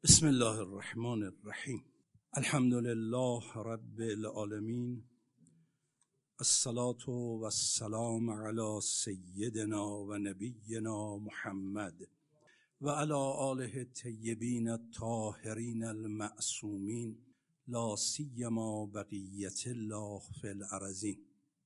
بسم الله الرحمن الرحیم. الحمد لله رب العالمین، الصلاة و السلام علی سیدنا و نبینا محمد و علی آله الطیبین الطاهرین المعصومین، لا سیما بقیة الله فی الارضین.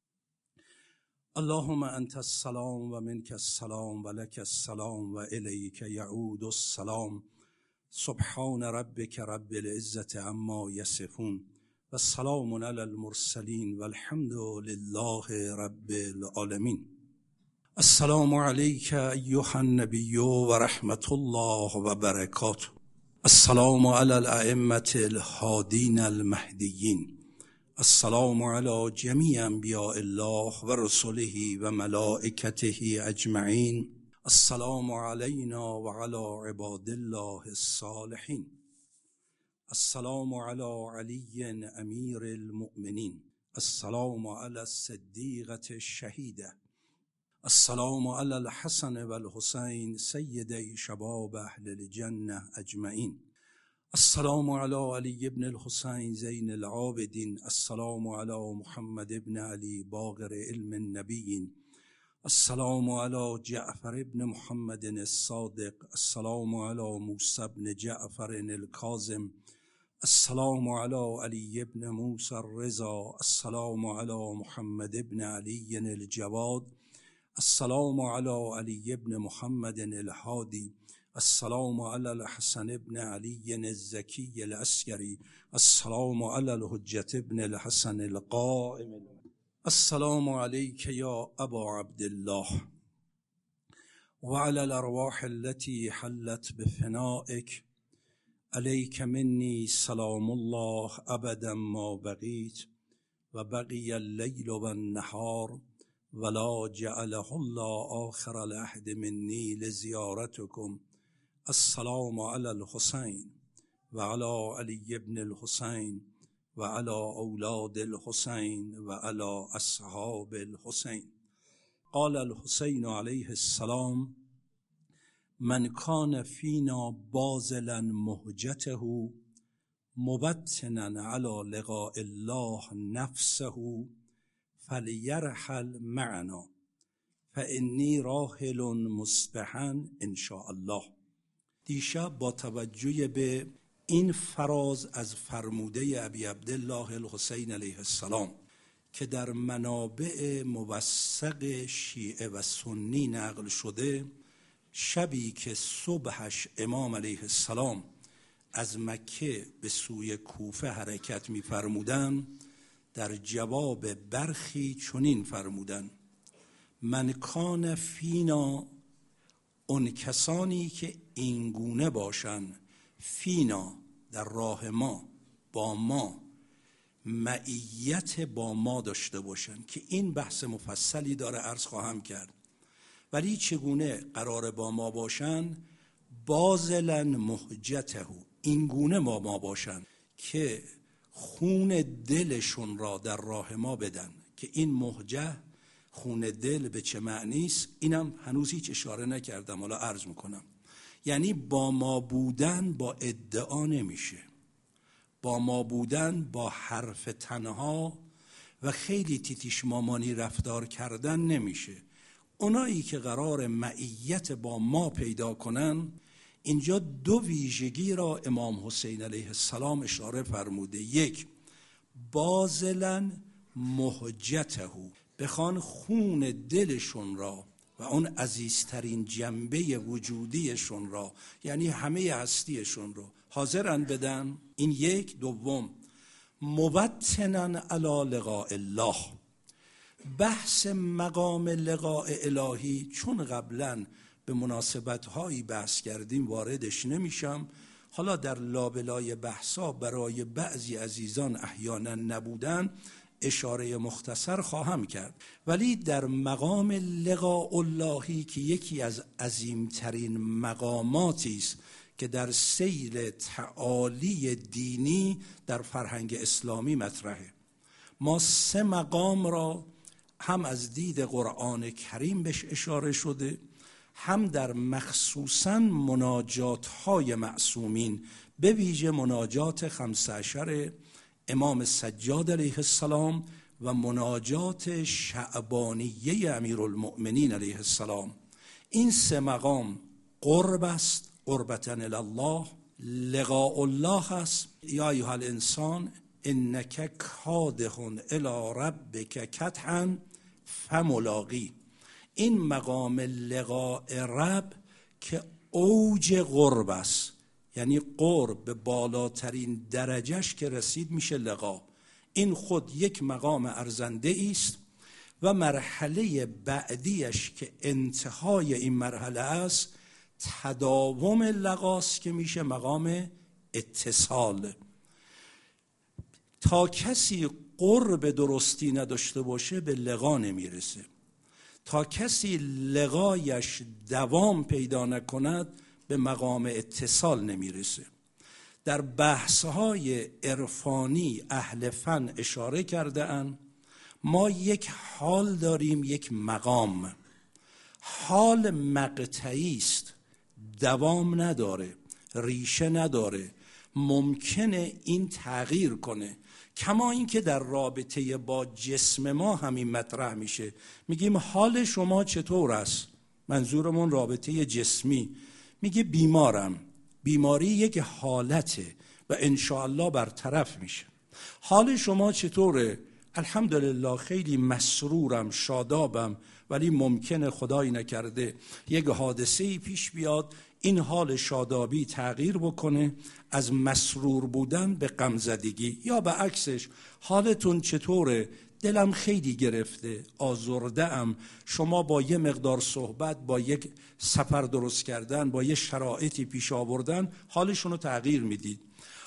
اللهم انت السلام و منک السلام و لک السلام و الیک یعود السلام. سبحان ربک رب العزة عما یصفون و سلام علی المرسلین و الحمد لله رب العالمین. السلام علیک ایها النبی و رحمت الله و برکاته. السلام علی الائمة الهادین المهدیین. السلام علی جمیع انبیاء الله و رسله و ملائکته اجمعین. السلام علینا و علی عباد الله الصالحین. السلام علی علی امیر المؤمنین. السلام علی الصدیقة الشهیده. السلام علی الحسن و الحسین سیدی شباب اهل الجنه اجمعین. السلام علی علی ابن الحسین زین العابدین. السلام علی محمد ابن علی باقر علم النبیین. السلام علی جعفر ابن محمد الصادق. السلام علی موسی ابن جعفر الکاظم. السلام علی علی ابن موسی الرضا. السلام علی محمد ابن علی الجواد. السلام علی علی ابن محمد الهادی. السلام علی الحسن ابن علی الزکی العسکری. السلام علی الحجة ابن الحسن القائم. السلام علیک یا ابا عبدالله و علی الارواح التي حلت بفنائک. علیک منی سلام الله ابدا ما بقیت و بقی اللیل و النهار ولا جعله الله آخر العهد منی لزیارتکم. السلام علی الحسین و علی علی ابن الحسین و علی اولاد الحسین و علی اصحاب الحسین. قال الحسین علیه السلام: من کان فینا باذلا مهجته مبتنا علی لقاء الله نفسه فلیرحل معنا فانی راحل مصبحا ان شاء الله. دیشب با توجه به این فراز از فرموده ابی عبدالله الحسین علیه السلام که در منابع موثق شیعه و سنی نقل شده، شبی که صبحش امام علیه السلام از مکه به سوی کوفه حرکت می فرمودن، در جواب برخی چنین فرمودن: من کان فینا، اون کسانی که اینگونه باشن، فینا در راه ما، با ما، معیت با ما داشته باشن، که این بحث مفصلی داره، عرض خواهم کرد. ولی چگونه قرار با ما باشن؟ باذلا مهجته، اینگونه با ما باشن که خون دلشون را در راه ما بدن. که این مهجه، خون دل، به چه معنی است؟ اینم هنوز هیچ اشاره نکردم، حالا عرض میکنم. یعنی با ما بودن با ادعا نمیشه، با ما بودن با حرف تنها و خیلی تیتیش مامانی رفتار کردن نمیشه. اونایی که قرار معیت با ما پیدا کنن، اینجا دو ویژگی را امام حسین علیه السلام اشاره فرموده. یک، باذلا مهجته، بخوان خون دلشون را و اون عزیزترین جنبه وجودیشون را، یعنی همه هستیشون رو حاضرن بدن. این یک. دوم، مبتنا علی لقاء الله. بحث مقام لقاء الهی چون قبلا به مناسبت‌هایی بحث کردیم واردش نمیشم. حالا در لابلای بحثا برای بعضی عزیزان احیانا نبودن اشاره مختصر خواهم کرد. ولی در مقام لقاء اللهی که یکی از عظیمترین مقاماتی است که در سیل تعالی دینی در فرهنگ اسلامی مطرحه، ما سه مقام را هم از دید قرآن کریم بهش اشاره شده، هم در مخصوصاً مناجات های معصومین، به ویژه مناجات 15 امام سجاد علیه السلام و مناجات شعبانیه امیرالمؤمنین علیه السلام. این 3 مقام قرب است، قربتاً الله، لقاء الله است، یا ایها الانسان انک کادح الی ربک کدحا فملاقی. این مقام لقاء رب که اوج قرب است، یعنی قرب به بالاترین درجهش که رسید میشه لقا. این خود یک مقام ارزنده است و مرحله بعدیش که انتهای این مرحله است تداوم لقاست که میشه مقام اتصال. تا کسی قرب درستی نداشته باشه به لقا نمیرسه. تا کسی لقایش دوام پیدا نکند به مقام اتصال نمیرسه. در بحث‌های عرفانی اهل فن اشاره کرده اند ما یک حال داریم، یک مقام. حال مقطعی است، دوام نداره، ریشه نداره، ممکنه این تغییر کنه. کما اینکه در رابطه با جسم ما همین مطرح میشه، میگیم حال شما چطور است؟ منظورمون رابطه جسمی. میگه بیمارم. بیماری یک حالته و انشاءالله برطرف میشه. حال شما چطوره؟ الحمدلله خیلی مسرورم، شادابم، ولی ممکنه خدایی نکرده یک حادثه‌ای پیش بیاد این حال شادابی تغییر بکنه از مسرور بودن به غمزدگی، یا به عکسش حالتون چطوره؟ دلم خیلی گرفته، آزرده‌ام. شما با یه مقدار صحبت، با یک سفر درست کردن، با یه شرایطی پیش آوردن حالشون رو تغییر میدید.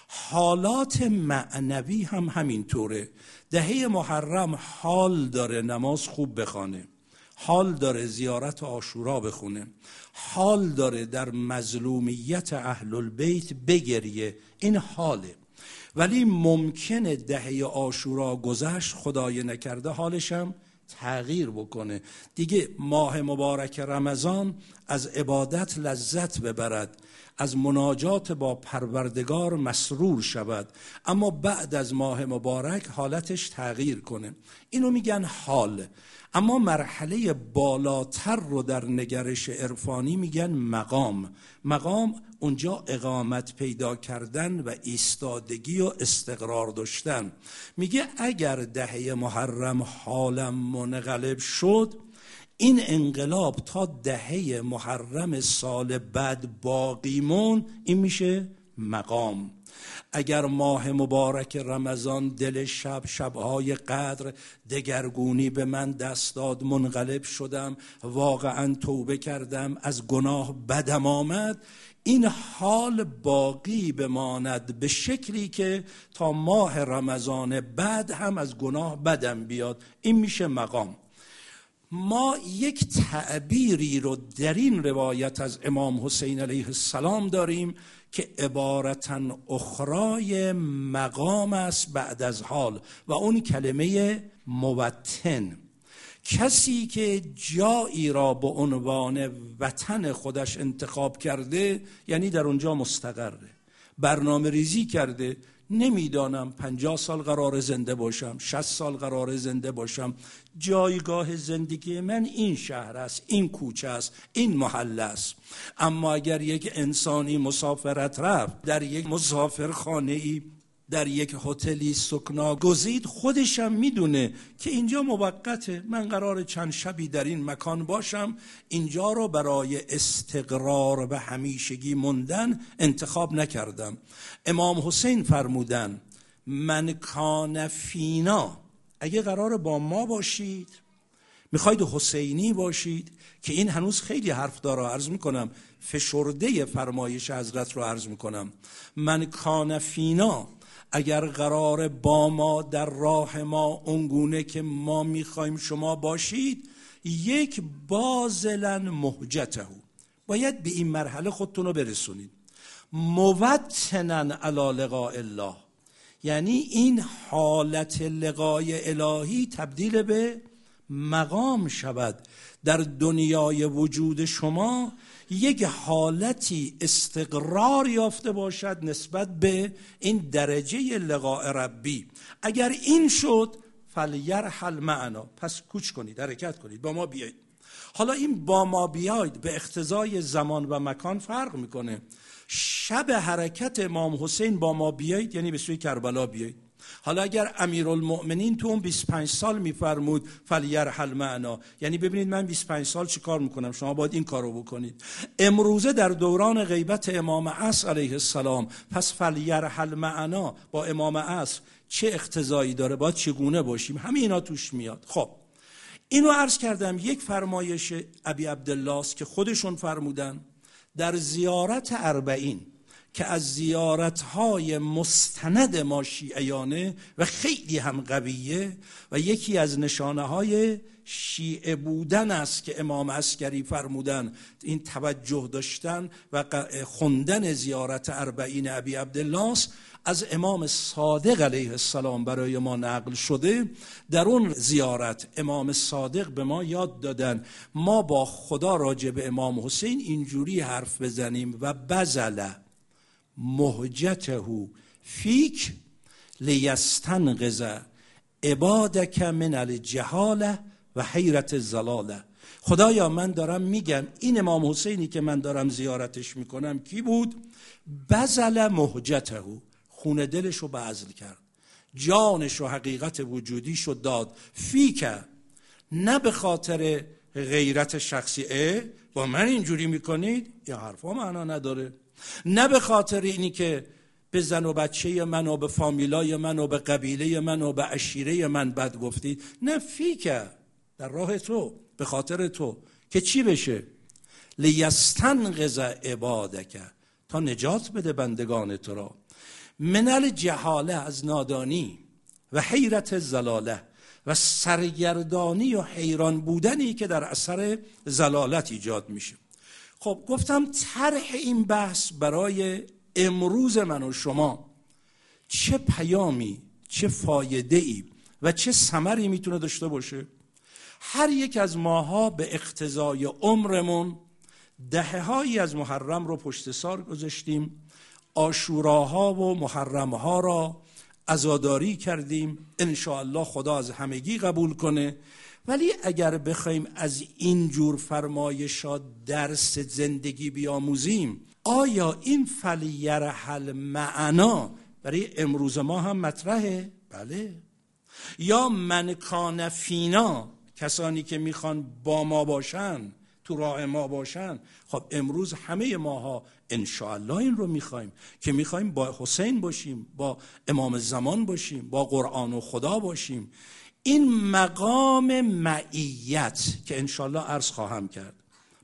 حالات معنوی هم همینطوره. دهه محرم حال داره نماز خوب بخونه، حال داره زیارت عاشورا بخونه، حال داره در مظلومیت اهل البیت بگریه، این حاله. ولی ممکنه دهه عاشورا گذشت، خدای نکرده حالشم تغییر بکنه دیگه. ماه مبارک رمضان از عبادت لذت ببرد، از مناجات با پروردگار مسرور شود، اما بعد از ماه مبارک حالتش تغییر کنه. اینو میگن حال. اما مرحله بالاتر رو در نگرش عرفانی میگن مقام. مقام اونجا اقامت پیدا کردن و ایستادگی و استقرار داشتن. میگه اگر دهه محرم حالم منقلب شد، این انقلاب تا دهه محرم سال بعد باقی مون، این میشه مقام. اگر ماه مبارک رمضان دل شبهای قدر دگرگونی به من دست داد، منقلب شدم، واقعا توبه کردم، از گناه بدم آمد، این حال باقی بماند به شکلی که تا ماه رمضان بعد هم از گناه بدم بیاد، این میشه مقام. ما یک تعبیری رو در این روایت از امام حسین علیه السلام داریم که عبارتاً اخرای مقام است بعد از حال، و اون کلمه موطن. کسی که جایی را به عنوان وطن خودش انتخاب کرده، یعنی در اونجا مستقره، برنامه ریزی کرده. نمیدانم 50 سال قرار زنده باشم، 60 سال قرار زنده باشم، جایگاه زندگی من این شهر است، این کوچه است، این محله است. اما اگر یک انسانی مسافرت رفت، در یک مسافرخانه‌ای، در یک هتلی سکنا گزید، خودشم میدونه که اینجا موقته، من قرار چند شبی در این مکان باشم، اینجا رو برای استقرار و همیشگی موندن انتخاب نکردم. امام حسین فرمودن من کان فینا، اگه قرار با ما باشید، میخواید حسینی باشید، که این هنوز خیلی حرف داره، عرض میکنم فشرده فرمایش حضرت رو عرض میکنم. من کان فینا، اگر قرار با ما در راه ما اونگونه که ما میخوایم شما باشید، یک بازلن مهجته، باید به این مرحله خودتون رو برسونید. موطنن علی لقاء الله، یعنی این حالت لقای الهی تبدیل به مقام شود در دنیای وجود شما، یک حالتی استقرار یافته باشد نسبت به این درجه لقاء ربی. اگر این شد فلیرحل معنا، پس کوچ کنید، حرکت کنید، با ما بیایید. حالا این با ما بیایید به اقتضای زمان و مکان فرق میکنه. شب حرکت امام حسین با ما بیایید یعنی به سوی کربلا بیایید. حالا اگر امیرالمؤمنین تو اون 25 سال میفرمود فلیرحل معنا، یعنی ببینید من 25 سال چی کار میکنم، شما باید این کارو بکنید. امروزه در دوران غیبت امام عصر علیه السلام، پس فلیرحل معنا با امام عصر چه اقتضایی داره، باید چگونه باشیم، همه اینا توش میاد. خب اینو عرض کردم. یک فرمایش ابی عبدالله است که خودشون فرمودن در زیارت 40 که از زیارت‌های مستند ما شیعیانه و خیلی هم قویه و یکی از نشانه‌های شیعه بودن است که امام عسکری فرمودن این توجه داشتن و خوندن زیارت 40 ابی عبدالله است، از امام صادق علیه السلام برای ما نقل شده. در اون زیارت امام صادق به ما یاد دادن ما با خدا راجع به امام حسین اینجوری حرف بزنیم و بذل مهجته فیک لیستنقذ عبادک من الجهاله و حیرت الضلاله. خدایا من دارم میگم این امام حسینی که من دارم زیارتش میکنم کی بود؟ بذل مهجته، خون دلش رو بذل کرد، جانش و حقیقت وجودیش رو داد. فیک، نه به خاطر غیرت شخصی، با من اینجوری میکنید، یا حرفا معنا نداره، نه به خاطر اینی که به زن و بچه من و به فامیلای من و به قبیله من و به عشیره من بد گفتید، نه، فیک، در راه تو، به خاطر تو که چی بشه؟ لیستنقذ عبادک، تا نجات بده بندگان تو را، من الجهاله، از نادانی، و حیرت الضلاله، و سرگردانی و حیران بودنی که در اثر ضلالت ایجاد میشه. خب گفتم طرح این بحث برای امروز من و شما چه پیامی، چه فایده‌ای و چه ثمری میتونه داشته باشه؟ هر یک از ماها به اقتضای عمرمون دهه‌هایی از محرم رو پشت سر گذاشتیم، عاشوراها و محرمها را عزاداری کردیم، انشاءالله خدا از همگی قبول کنه. ولی اگر بخوایم از این جور فرمایشات درس زندگی بیاموزیم، آیا این فلیرحل معنا برای امروز ما هم مطرحه؟ بله. یا من کان فینا، کسانی که میخوان با ما باشن، تو راه ما باشن. خب امروز همه ماها انشاءالله این رو میخوایم که میخوایم با حسین باشیم، با امام زمان باشیم، با قرآن و خدا باشیم. این مقام معیت که انشاءالله عرض خواهم کرد،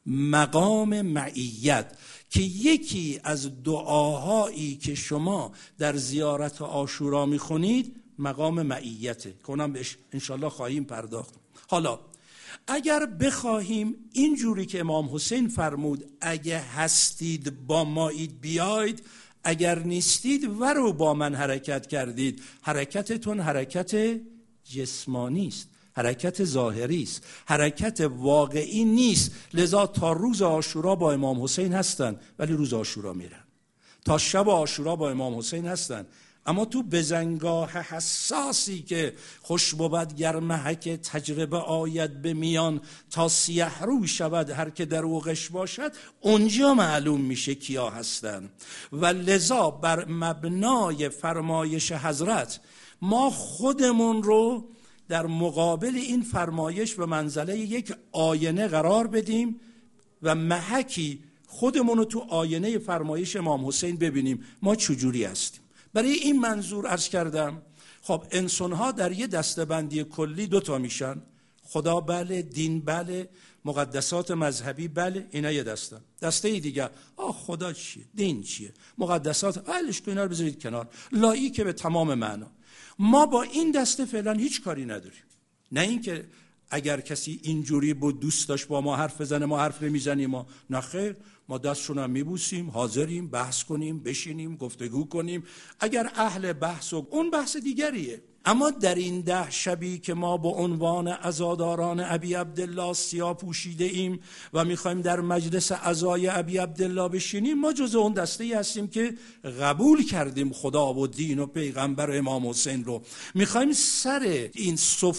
مقام معیت که یکی از دعاهایی که شما در زیارت عاشورا میخونید مقام معیته که اونم بهش انشاءالله خواهیم پرداخت. حالا اگر بخواهیم اینجوری که امام حسین فرمود اگه هستید با مایید بیاید، اگر نیستید ورو با من حرکت کردید، حرکتتون حرکت جسمانی است، حرکت ظاهری است، حرکت واقعی نیست. لذا تا روز عاشورا با امام حسین هستن ولی روز عاشورا میرن، تا شب عاشورا با امام حسین هستن، اما تو بزنگاه حساسی که خوش بود گر محک تجربه آید به میان، تا سیه رو شود هر که در اوغش باشد، اونجا معلوم میشه کیا هستن. و لذا بر مبنای فرمایش حضرت ما خودمون رو در مقابل این فرمایش به منزله یک آینه قرار بدیم و محکی خودمون رو تو آینه فرمایش امام حسین ببینیم ما چجوری هستیم. برای این منظور عرض کردم خب انسان‌ها در یه دسته‌بندی کلی 2 میشن، خدا بله، دین بله، مقدسات مذهبی بله، اینا یه دسته. دسته دیگه خدا چیه، دین چیه، مقدسات ولش کن، اینا رو بذارید کنار، لاییکه به تمام معنا. ما با این دسته فعلا هیچ کاری نداریم. نه اینکه اگر کسی اینجوری بود دوست داشت با ما حرف بزنه ما حرف نمیزنیم، ما نه خیر، ما دستشون هم میبوسیم، حاضریم بحث کنیم، بشینیم گفتگو کنیم. اگر اهل بحث و اون بحث دیگریه، اما در این 10 شبی که ما به عنوان عزاداران ابی عبدالله سیاه پوشیده ایم و میخوایم در مجلس عزای ابی عبدالله بشینیم، ما جز اون دسته ای هستیم که قبول کردیم خدا و دین و پیغمبر امام حسین رو. میخوایم سر این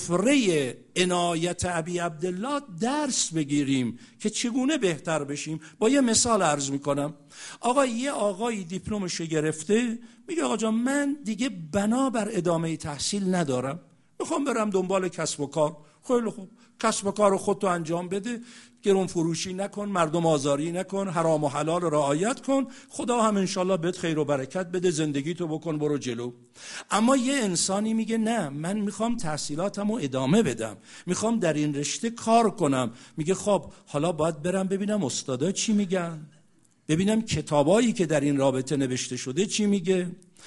سفره عنایت ابی عبدالله درس بگیریم که چگونه بهتر بشیم. با یه مثال عرض میکنم. یه آقایی دیپلمشو گرفته، میگه آقا جان من دیگه بنا بر ادامه تحصیل ندارم، میخوام برم دنبال کسب و کار. خیلی خوب، کسب و کار خودتو انجام بده، گرون فروشی نکن، مردم آزاری نکن، حرام و حلال رعایت کن، خدا هم انشالله بهت خیر و برکت بده، زندگیتو بکن، برو جلو. اما یه انسانی میگه نه، من میخوام تحصیلاتمو ادامه بدم، میخوام در این رشته کار کنم. میگه خب حالا باید برم ببینم استادا چی میگن، ببینم کتابایی که در این رابطه نوشته شده چی میگه.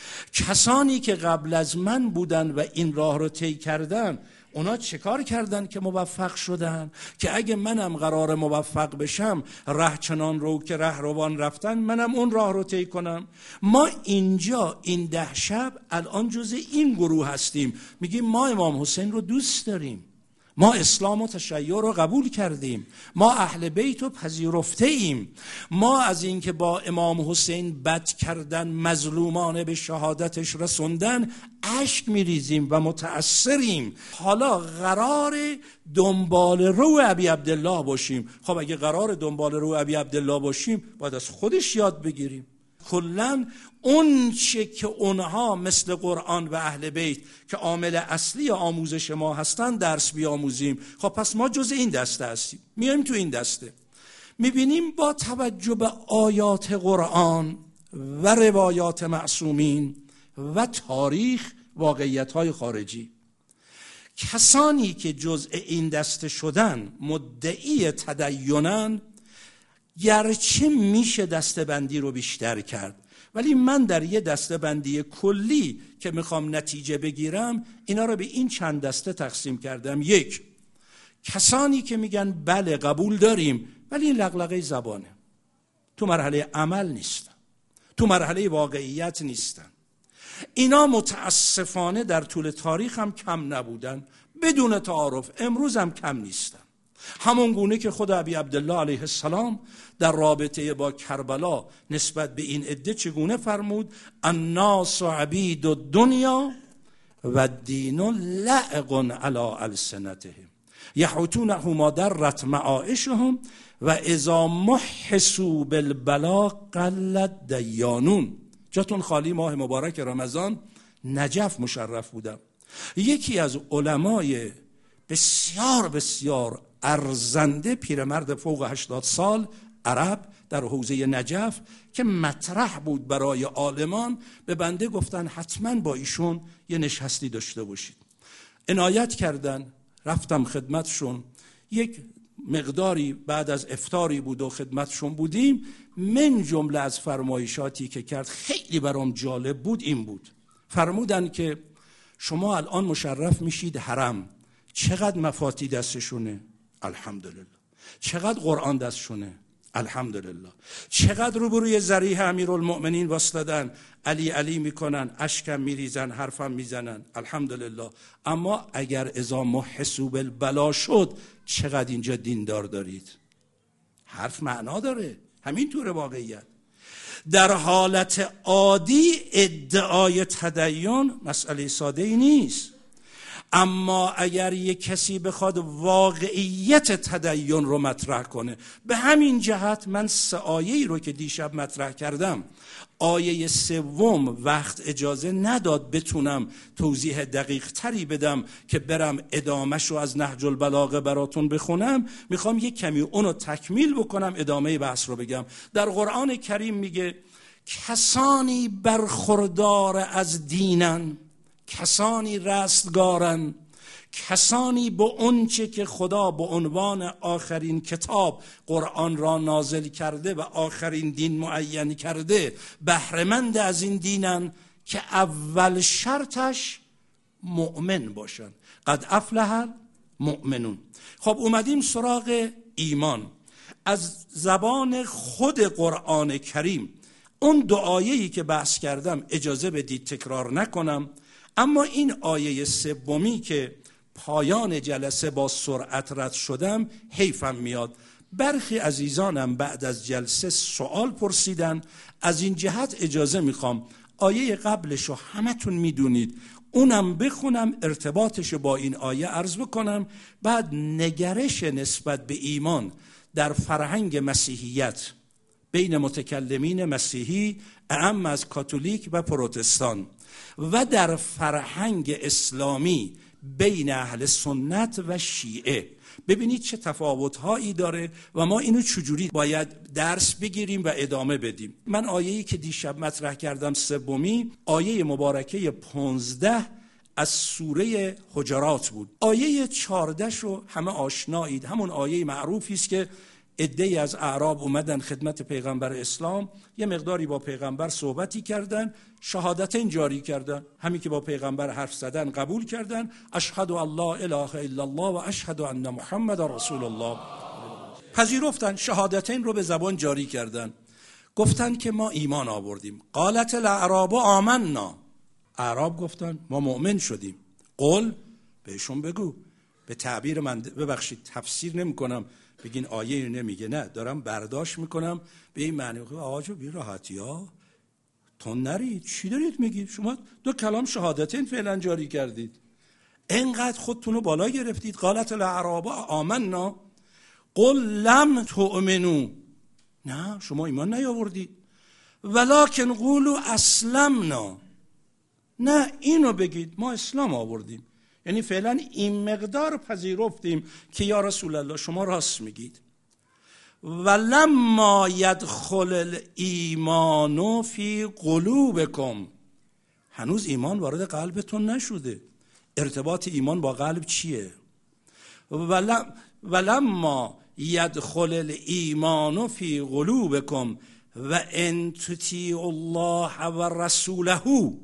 کسانی که قبل از من بودن و این راه رو طی کردن، اونا چه کار کردن که موفق شدن، که اگه منم قرار موفق بشم، ره چنان رو که رهروان رفتن، منم اون راه رو طی کنم. ما اینجا این 10 شب الان جز این گروه هستیم، میگیم ما امام حسین رو دوست داریم، ما اسلام و تشیع رو قبول کردیم، ما اهل بیت رو پذیرفته ایم، ما از اینکه با امام حسین بد کردن، مظلومانه به شهادتش رسوندن اشک میریزیم و متأثریم. حالا قرار دنبال رو ابی عبدالله باشیم. خب اگه قرار دنبال رو ابی عبدالله باشیم، باید از خودش یاد بگیریم. کلن اون چه که اونها مثل قرآن و اهل بیت که عامل اصلی آموزش ما هستن درس بیاموزیم. خب پس ما جز این دسته هستیم. میایم تو این دسته، میبینیم با توجه به آیات قرآن و روایات معصومین و تاریخ، واقعیت‌های خارجی، کسانی که جزء این دسته شدن مدعی تدینن، گرچه میشه دسته‌بندی رو بیشتر کرد، ولی من در یه دسته‌بندی کلی که میخوام نتیجه بگیرم، اینا رو به این چند دسته تقسیم کردم. 1، کسانی که میگن بله قبول داریم، ولی این لغلغه زبانه، تو مرحله عمل نیستن، تو مرحله واقعیت نیستن. اینا متاسفانه در طول تاریخ هم کم نبودن، بدون تعارف امروز هم کم نیستن. همون گونه که خود ابی عبدالله علیه السلام در رابطه با کربلا نسبت به این عده چگونه فرمود: الناس عبید الدنیا و الدین لعق علی السنتهم یحوتونه ما درت معایشهم و اذا محسوا بالبلا قلت دیانون. جاتون خالی، ماه مبارک رمضان نجف مشرف بودم. یکی از علمای بسیار بسیار ارزنده، پیرمرد فوق 80 سال، عرب، در حوزه نجف که مطرح بود برای عالمان، به بنده گفتن حتما با ایشون یه نشستی داشته باشید. عنایت کردن، رفتم خدمتشون. یک مقداری بعد از افطاری بود و خدمتشون بودیم. من جمله از فرمایشاتی که کرد خیلی برام جالب بود این بود: فرمودن که شما الان مشرف میشید حرم، چقدر مفاتی دستشونه؟ الحمدلله. چقدر قرآن دستشونه؟ الحمدلله. چقدر روبروی ذریح امیرالمؤمنین واسطدن، علی علی میکنن، اشکم میریزن، حرفم میزنن، الحمدلله. اما اگر اذا محسوا بالبلا شد، چقدر اینجا دیندار دارید؟ حرف معنا داره، همین طور واقعیت. در حالت عادی ادعای تدین مسئله ساده ای نیست، اما اگر یک کسی بخواد واقعیت تدین رو مطرح کنه، به همین جهت من 3 آیه‌ای رو که دیشب مطرح کردم، آیه 3 وقت اجازه نداد بتونم توضیح دقیق تری بدم که برم ادامهش رو از نهج البلاغه براتون بخونم. میخوام یک کمی اونو تکمیل بکنم، ادامه بحث رو بگم. در قرآن کریم میگه کسانی برخوردار از دینن، کسانی رستگارن، کسانی به اونچه که خدا به عنوان آخرین کتاب قرآن را نازل کرده و آخرین دین معین کرده بهره‌مند از این دینن، که اول شرطش مؤمن باشن. قد افلح المؤمنون. خب اومدیم سراغ ایمان. از زبان خود قرآن کریم اون 2 آیه‌ای که بحث کردم اجازه بدید تکرار نکنم. اما این آیه سومی که پایان جلسه با سرعت رد شدم حیفم میاد. برخی عزیزانم بعد از جلسه سوال پرسیدن، از این جهت اجازه میخوام آیه قبلشو همتون میدونید، اونم بخونم، ارتباطشو با این آیه عرض بکنم، بعد نگرش نسبت به ایمان در فرهنگ مسیحیت بین متکلمین مسیحی اعم از کاتولیک و پروتستان و در فرهنگ اسلامی بین اهل سنت و شیعه، ببینید چه تفاوت‌هایی داره و ما اینو چجوری باید درس بگیریم و ادامه بدیم. من آیه‌ای که دیشب مطرح کردم سومی، آیه مبارکه 15 از سوره حجرات بود. آیه 14 رو همه آشنایید، همون آیه معروفی است که عده‌ای از اعراب اومدن خدمت پیغمبر اسلام، یه مقداری با پیغمبر صحبتی کردن، شهادتین جاری کردن، همین که با پیغمبر حرف زدن قبول کردن، اشهد ان لا اله الا الله و اشهد ان محمد رسول الله، پذیرفتن، شهادتین رو به زبان جاری کردن، گفتن که ما ایمان آوردیم. قالت الاعراب آمنا، اعراب گفتن ما مؤمن شدیم. قل، بهشون بگو، به تعبیر من ببخشید تفسیر نمی کنم بگین آیه نمیگه، نه دارم برداشت میکنم به این معنی، آقا جو بی راحتی ها تون نرید، چی دارید میگید؟ شما 2 کلام شهادتین فعلا جاری کردید، انقدر خودتونو بالا گرفتید. قالت الاعراب آمنا قل لم تؤمنو، نه شما ایمان نیاوردید، ولکن قولوا اسلمنا، نه اینو بگید ما اسلام آوردیم، یعنی فعلا این مقدار پذیرفتیم که یا رسول الله شما راست میگید. ولما یدخل الایمان فی قلوبکم، هنوز ایمان وارد قلبتون نشده. ارتباط ایمان با قلب چیه؟ ولما یدخل الایمان فی قلوبکم و ان تطیعوا الله و رسوله،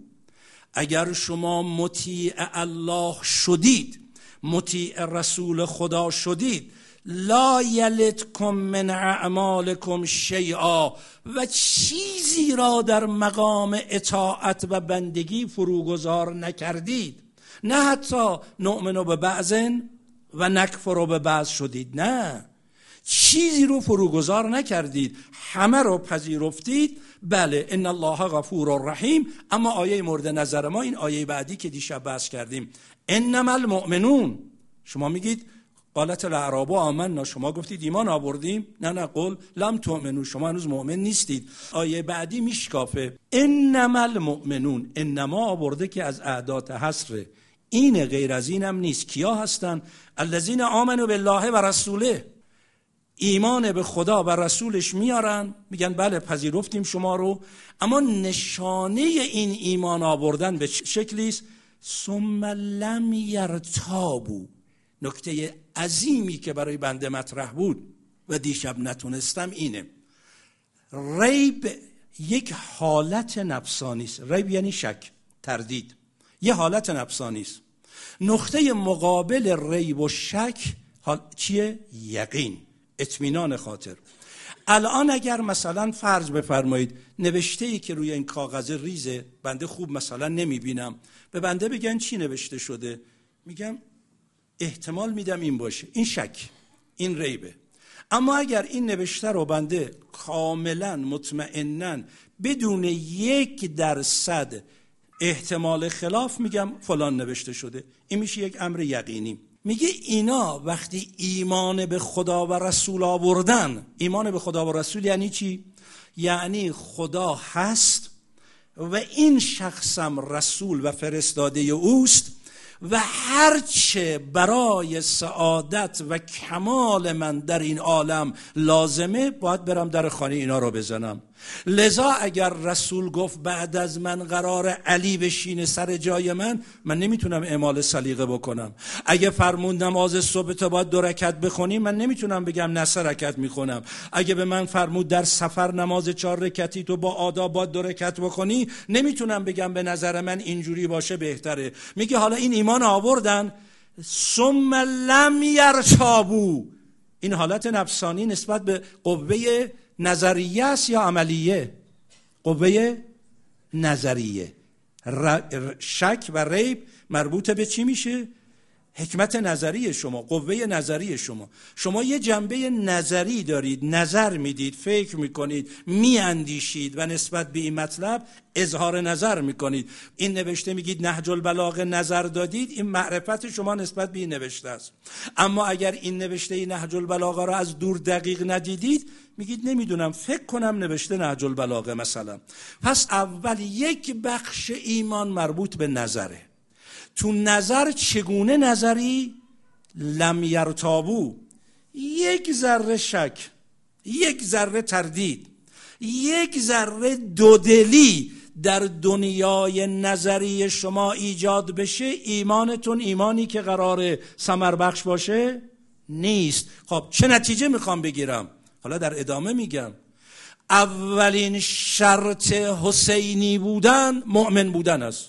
اگر شما مطیع الله شدید، مطیع رسول خدا شدید، لا یلتکم من اعمالکم شیئا، و چیزی را در مقام اطاعت و بندگی فروگذار نکردید، نه حتی نؤمن به بعض و نکفر به بعض شدید، نه چیزی رو فروگذار نکردید، همه رو پذیرفتید. بله ان الله غفور رحیم. اما آیه مورد نظر ما این آیه بعدی که دیشب بحث کردیم، انما المؤمنون، شما میگید قالت الاعراب آمنا، شما گفتید ایمان آوردیم، نه قل لم تؤمنو، شما هنوز مؤمن نیستید. آیه بعدی میشکافه انما المؤمنون، انما آورده که از اعداد حصر، این غیر از اینم نیست. کیا هستن؟ الذین آمنوا بالله و رسوله، ایمان به خدا و رسولش میارن، میگن بله پذیرفتیم شما رو، اما نشانه این ایمان آوردن به شکلی است ثم لم یرتابوا. نکته عظیمی که برای بنده مطرح بود و دیشب نتونستم اینه، ریب یک حالت نفسانی است. ریب یعنی شک، تردید، یه حالت نفسانی است. نقطه مقابل ریب و شک چیه؟ یقین، اطمینان خاطر. الان اگر مثلا فرض بفرمایید نوشته‌ای که روی این کاغذ ریزه، بنده خوب مثلا نمیبینم، به بنده بگن چی نوشته شده، میگم احتمال میدم این باشه، این شک، این ریبه. اما اگر این نوشته رو بنده کاملا مطمئناً بدون 1% احتمال خلاف میگم فلان نوشته شده، این میشه یک امر یقینی. میگه اینا وقتی ایمان به خدا و رسول آوردن، ایمان به خدا و رسول یعنی چی؟ یعنی خدا هست و این شخصم رسول و فرستاده اوست و هرچه برای سعادت و کمال من در این عالم لازمه باید برم در خانه اینا رو بزنم. لذا اگر رسول گفت بعد از من قرار علی بشینه سر جای من نمیتونم اعمال سلیقه بکنم. اگه فرمود نماز صبح تو باید 2 رکعت بخونی، من نمیتونم بگم نه 3 رکعت میخونم. اگه به من فرمود در سفر نماز 4 رکعتی تو با آداب باید 2 رکعت بخونی، نمیتونم بگم به نظر من اینجوری باشه بهتره. میگه حالا این ایمان آوردن ثم لم یرتابوا، این حالت نفسانی نسبت به قوه نظریه است یا عملیه؟ قوه نظریه. شک و ریب مربوط به چی میشه؟ حکمت نظری شما، قوه نظری شما. شما یه جنبه نظری دارید، نظر میدید، فکر میکنید، میاندیشید و نسبت به این مطلب اظهار نظر میکنید. این نوشته میگید نهج البلاغه نظر دادید، این معرفت شما نسبت به این نوشته است. اما اگر این نوشته نهج البلاغه را از دور دقیق ندیدید، میگید نمیدونم، فکر کنم نوشته نهج البلاغه مثلا. پس اول یک بخش ایمان مربوط به نظره. تو نظر چگونه نظری؟ لم یرتابو، یک ذره شک، یک ذره تردید، یک ذره دودلی در دنیای نظری شما ایجاد بشه، ایمانتون ایمانی که قرار ثمر بخش باشه نیست. خب چه نتیجه میخوام بگیرم؟ حالا در ادامه میگم. اولین شرط حسینی بودن مؤمن بودن است.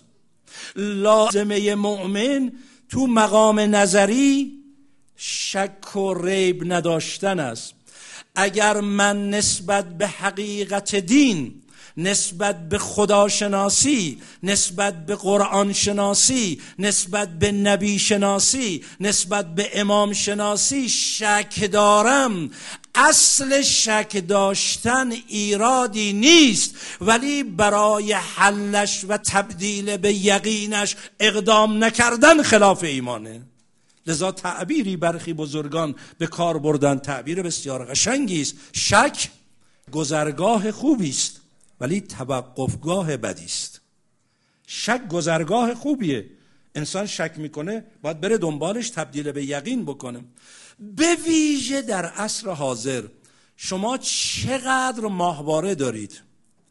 لازمه مؤمن تو مقام نظری شک و ریب نداشتن است. اگر من نسبت به حقیقت دین، نسبت به خداشناسی، نسبت به قرآن شناسی، نسبت به نبی شناسی، نسبت به امام شناسی شک دارم، اصل شک داشتن ایرادی نیست، ولی برای حلش و تبدیل به یقینش اقدام نکردن خلاف ایمانه. لذا تعبیری برخی بزرگان به کار بردن، تعبیر بسیار قشنگی است: شک گذرگاه خوبی است ولی توقفگاه بدی است. شک گذرگاه خوبیه، انسان شک میکنه باید بره دنبالش، تبدیل به یقین بکنه. به ویژه در عصر حاضر شما چقدر ماهواره دارید،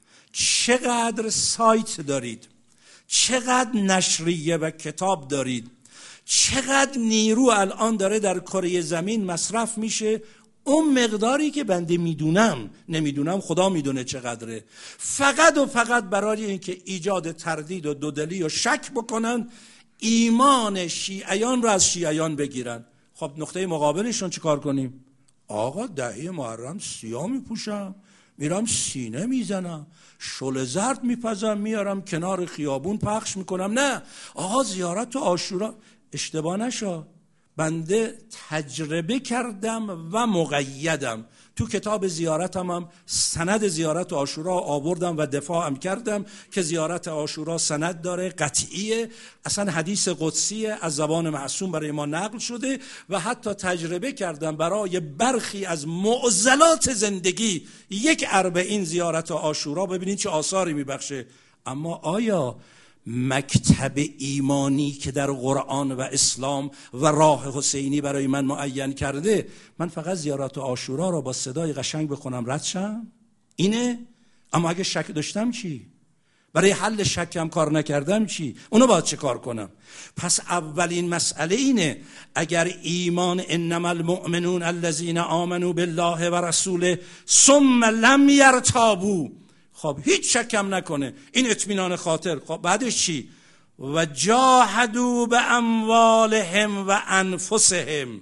چقدر سایت دارید، چقدر نشریه و کتاب دارید، چقدر نیرو الان داره در کره زمین مصرف میشه. اون مقداری که بنده میدونم، نمیدونم خدا میدونه چقدره، فقط و فقط برای اینکه ایجاد تردید و دودلی و شک بکنن، ایمان شیعیان رو از شیعیان بگیرن. خب نقطه مقابلشون چی کار کنیم؟ آقا دهی محرم سیاه میپوشم، میرم سینه میزنم، شل زرد میپزم، میارم کنار خیابون پخش میکنم. نه آقا زیارت و عاشورا. اشتباه نشا، بنده تجربه کردم و مقیدم. تو کتاب زیارتم هم سند زیارت عاشورا آوردم و دفاعم کردم که زیارت عاشورا سند داره، قطعیه، اصلا حدیث قدسی از زبان معصوم برای ما نقل شده. و حتی تجربه کردم برای برخی از معضلات زندگی یک اربعین زیارت عاشورا، ببینید چه آثاری میبخشه. اما آیا مکتب ایمانی که در قرآن و اسلام و راه حسینی برای من معین کرده، من فقط زیارت عاشورا را با صدای قشنگ بخونم رد شم؟ اینه؟ اما اگه شک داشتم چی؟ برای حل شکم کار نکردم چی؟ اونو باید چه کار کنم؟ پس اولین مسئله اینه، اگر ایمان انما المؤمنون الذین آمنوا بالله و رسوله ثم لم یرتابوا، خب هیچ شکم نکنه، این اطمینان خاطر. خب بعدش چی؟ و جاهدوا به اموالهم و انفسهم،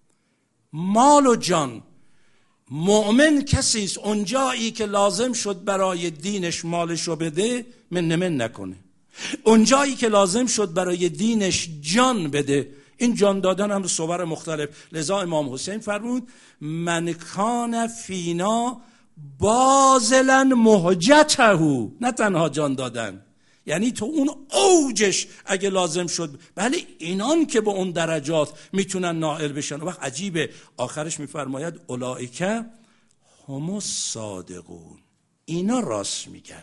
مال و جان. مؤمن کسی است اونجایی که لازم شد برای دینش مالشو بده من نکنه، اونجایی که لازم شد برای دینش جان بده. این جان دادن هم صور مختلف. لذا امام حسین فرمود من کان فینا بازلا مهجته، نه تنها جان دادن، یعنی تو اون اوجش اگه لازم شد. بله اینان که به اون درجات میتونن نائل بشن. وقت عجیبه آخرش میفرماید اولئک هم الصادقون، اینا راست میگن.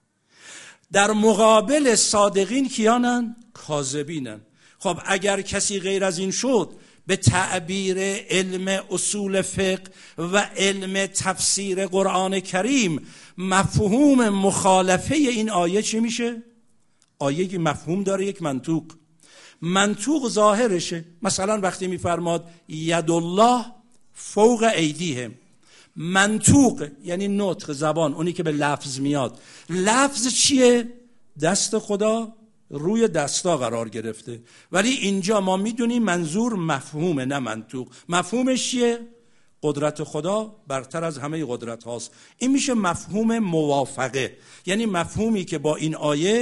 در مقابل صادقین کیانن؟ کاذبینن. خب اگر کسی غیر از این شد، به تعبیر علم اصول فقه و علم تفسیر قرآن کریم، مفهوم مخالفه این آیه چی میشه؟ آیه که مفهوم داره، یک منطوق ظاهرشه. مثلا وقتی میفرماد ید الله فوق ایدیهم، منطوق یعنی نطق زبان، اونی که به لفظ میاد. لفظ چیه؟ دست خدا روی دستا قرار گرفته، ولی اینجا ما میدونیم منظور مفهومه نه منطوق. مفهومش چیه؟ قدرت خدا برتر از همه قدرت هاست. این میشه مفهوم موافقه، یعنی مفهومی که با این آیه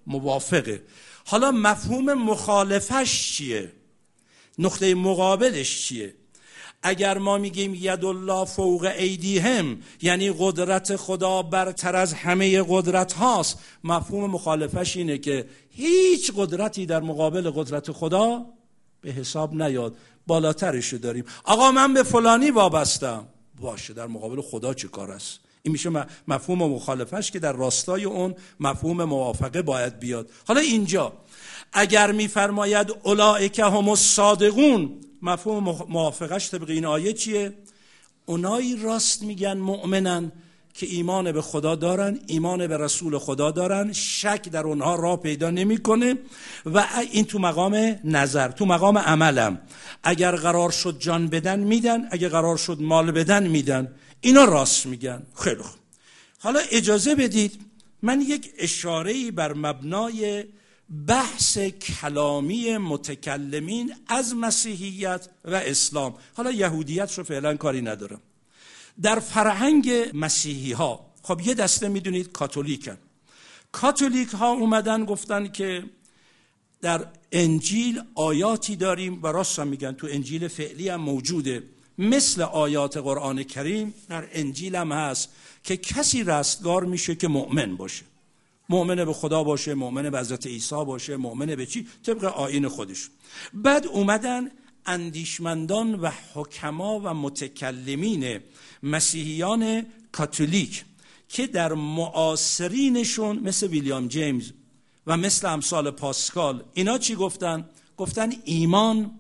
موافقه. حالا مفهوم مخالفش چیه؟ نقطه مقابلش چیه؟ اگر ما میگیم ید الله فوق ایدیهم، یعنی قدرت خدا برتر از همه قدرت هاست، مفهوم مخالفش اینه که هیچ قدرتی در مقابل قدرت خدا به حساب نیاد، بالاترشو داریم. آقا من به فلانی وابستم، باشه در مقابل خدا چه کار است؟ این میشه مفهوم مخالفش که در راستای اون مفهوم موافقه باید بیاد. حالا اینجا اگر میفرماید اولئک هم الصادقون، مفهوم موافقش طبق این آیه چیه؟ اونایی راست میگن مؤمنن که ایمان به خدا دارن، ایمان به رسول خدا دارن، شک در اونها راه پیدا نمیکنه. و این تو مقام نظر. تو مقام عملم اگر قرار شد جان بدن میدن، اگر قرار شد مال بدن میدن. اینا راست میگن. خیلی خوب. حالا اجازه بدید من یک اشاره‌ای بر مبنای بحث کلامی متکلمین از مسیحیت و اسلام، حالا یهودیت رو فعلا کاری ندارم، در فرهنگ مسیحی ها. خب یه دسته میدونید کاتولیکن. کاتولیک ها اومدن گفتن که در انجیل آیاتی داریم، و راست هم میگن تو انجیل فعلی هم موجوده، مثل آیات قرآن کریم در انجیل هم هست که کسی رستگار میشه که مؤمن باشه، مؤمن به خدا باشه، مؤمن به حضرت عیسی باشه، مؤمن به چی؟ طبق آیین خودش. بعد اومدن اندیشمندان و حکما و متکلمین مسیحیان کاتولیک که در معاصرینشون مثل ویلیام جیمز و مثل امثال پاسکال، اینا چی گفتن؟ گفتن ایمان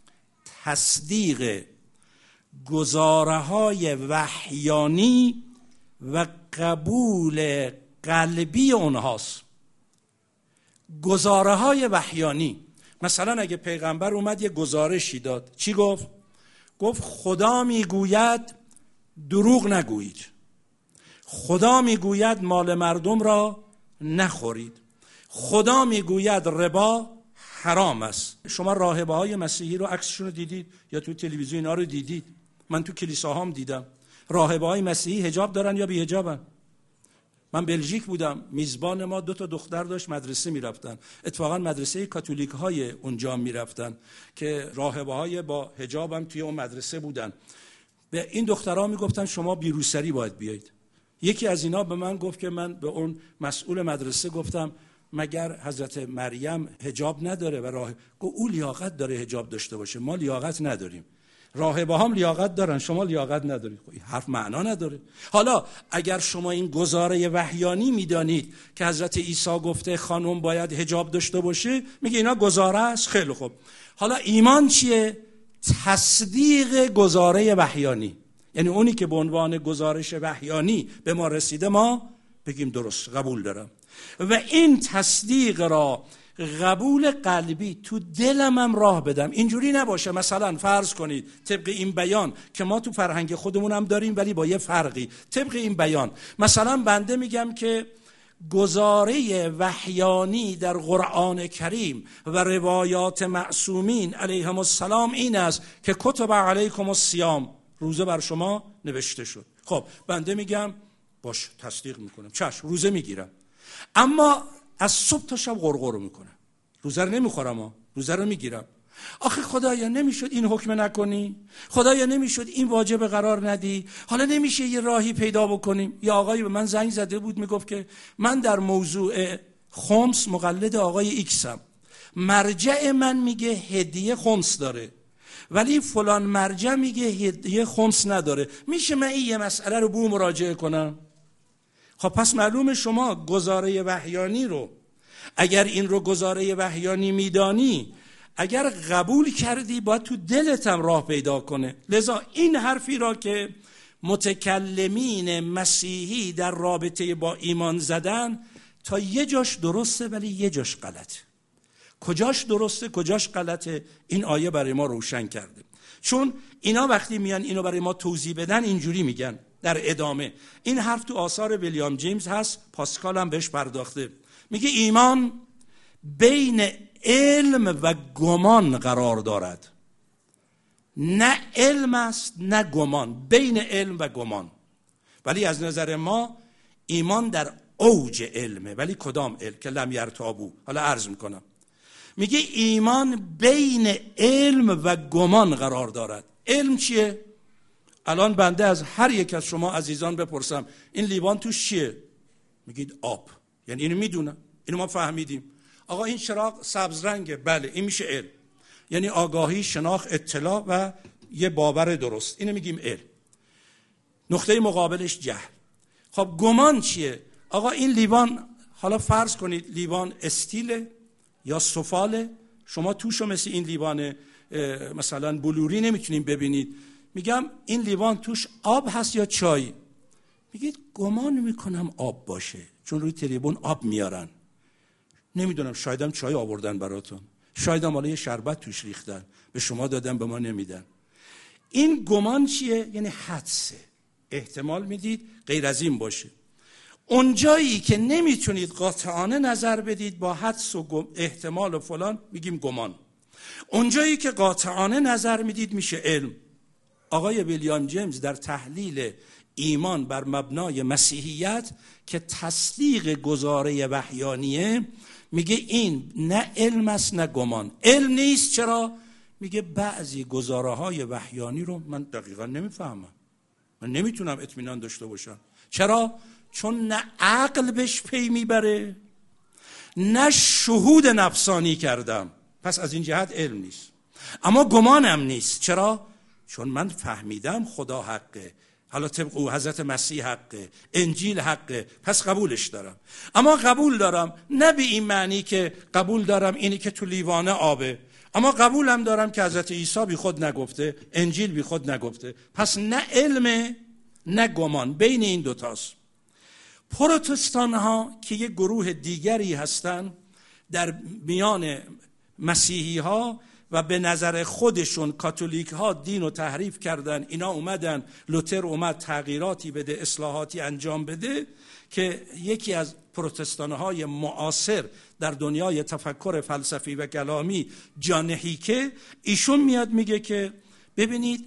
تصدیق گزاره‌های وحیانی و قبول قلبی اونهاست. گزاره‌های وحیانی، مثلا اگه پیغمبر اومد یه گزارشی داد، چی گفت؟ گفت خدا میگوید دروغ نگویید، خدا میگوید مال مردم را نخورید، خدا میگوید ربا حرام است. شما راهبه های مسیحی رو عکسشون رو دیدید یا تو تلویزیون اینا رو دیدید؟ من تو کلیساهام دیدم. راهبه های مسیحی حجاب دارن یا بی حجابن؟ من بلژیک بودم، میزبان ما 2 دختر داشت مدرسه میرفتن، اتفاقا مدرسه کاتولیک های اونجا میرفتن که راهبه های با حجاب هم توی اون مدرسه بودن. به این دخترها میگفتن شما بی روسری باید بیایید. یکی از اینا به من گفت که من به اون مسئول مدرسه گفتم مگر حضرت مریم حجاب نداره و گفت او لیاقت داره حجاب داشته باشه، ما لیاقت نداریم. راهبه هم لیاقت دارن، شما لیاقت ندارید. خب این حرف معنا نداره. حالا اگر شما این گزاره وحیانی میدانید که حضرت عیسی گفته خانم باید حجاب داشته باشه، میگه اینا گزاره است. خیلی خوب. حالا ایمان چیه؟ تصدیق گزاره وحیانی، یعنی اونی که به عنوان گزارش وحیانی به ما رسیده ما بگیم درست، قبول دارم. و این تصدیق را قبول قلبی تو دلم هم راه بدم. اینجوری نباشه مثلا فرض کنید طبق این بیان که ما تو فرهنگ خودمون هم داریم ولی با یه فرقی، طبق این بیان مثلا بنده میگم که گزاره وحیانی در قرآن کریم و روایات معصومین علیهم السلام این است که کتب علیکم الصیام، روزه بر شما نوشته شد. خب بنده میگم باش، تصدیق میکنم، چشم روزه میگیرم، اما از صبح تا شب غرغر میکنم، روزه رو نمیخورم، روزه رو میگیرم. آخه خدایا نمیشد این حکم نکنی؟ خدایا نمیشد این واجب قرار ندی؟ حالا نمیشه یه راهی پیدا بکنیم؟ یا آقایی به من زنگ زده بود میگفت که من در موضوع خمس مقلد آقای ایکسم، مرجع من میگه هدیه خمس داره ولی فلان مرجع میگه هدیه خمس نداره، میشه من این یه مسئله رو به او مراجعه کنم؟ خب پس معلومه شما گزاره وحیانی رو، اگر این رو گزاره وحیانی میدانی، اگر قبول کردی باید تو دلت هم راه پیدا کنه. لذا این حرفی را که متکلمین مسیحی در رابطه با ایمان زدن تا یه جاش درسته ولی یه جاش غلطه. کجاش درسته کجاش غلطه این آیه برای ما روشن کرده. چون اینا وقتی میان اینو برای ما توضیح بدن اینجوری میگن در ادامه. این حرف تو آثار ویلیام جیمز هست، پاسکال هم بهش پرداخته. میگه ایمان بین علم و گمان قرار دارد، نه علم است نه گمان، بین علم و گمان. ولی از نظر ما ایمان در اوج علمه. ولی کدام علم؟ که لم یرتابو. حالا عرض میکنم. میگه ایمان بین علم و گمان قرار دارد. علم چیه؟ الان بنده از هر یک از شما عزیزان بپرسم این لیوان توش چیه؟ میگید آب. یعنی اینو میدونم، اینو ما فهمیدیم. آقا این چراغ سبز رنگه، بله این میشه علم. یعنی آگاهی، شناخت، اطلاع و یه باور درست، اینو میگیم علم. نقطه مقابلش جهل. خب گمان چیه؟ آقا این لیوان، حالا فرض کنید لیوان استیله یا سفاله، شما توشو مثل این لیوان مثلا بلوری نمیتونیم ببینید. میگم این لیوان توش آب هست یا چای؟ میگید گمان میکنم آب باشه، چون روی تریبون آب میارن. نمیدونم، شایدم چای آوردن براتون، شایدم حالا یه شربت توش ریختن به شما دادن به ما نمیدن. این گمان چیه؟ یعنی حدسه، احتمال میدید غیر از این باشه. اون جایی که نمیتونید قاطعانه نظر بدید با حدس و احتمال و فلان میگیم گمان. اون جایی که قاطعانه نظر میدید میشه علم. آقای ویلیام جیمز در تحلیل ایمان بر مبنای مسیحیت که تصدیق گزاره وحیانیه میگه این نه علم است نه گمان. علم نیست. چرا؟ میگه بعضی گزاره های وحیانی رو من دقیقا نمیفهمم، من نمیتونم اطمینان داشته باشم. چرا؟ چون نه عقل بهش پی میبره نه شهود نفسانی کردم، پس از این جهت علم نیست. اما گمانم نیست. چرا؟ چون من فهمیدم خدا حقه، حالا طبق او حضرت مسیح حقه، انجیل حقه، پس قبولش دارم. اما قبول دارم نه به این معنی که قبول دارم اینی که تو لیوانه آبه، اما قبولم دارم که حضرت عیسی بی خود نگفته، انجیل بی خود نگفته. پس نه علم نه گمان، بین این دوتاست. پروتستان ها که یک گروه دیگری هستن در میان مسیحی ها و به نظر خودشون کاتولیک ها دین رو تحریف کردن، اینا اومدن، لوتر اومد تغییراتی بده، اصلاحاتی انجام بده، که یکی از پروتستان های معاصر در دنیای تفکر فلسفی و کلامی جان هیکه، ایشون میاد میگه که ببینید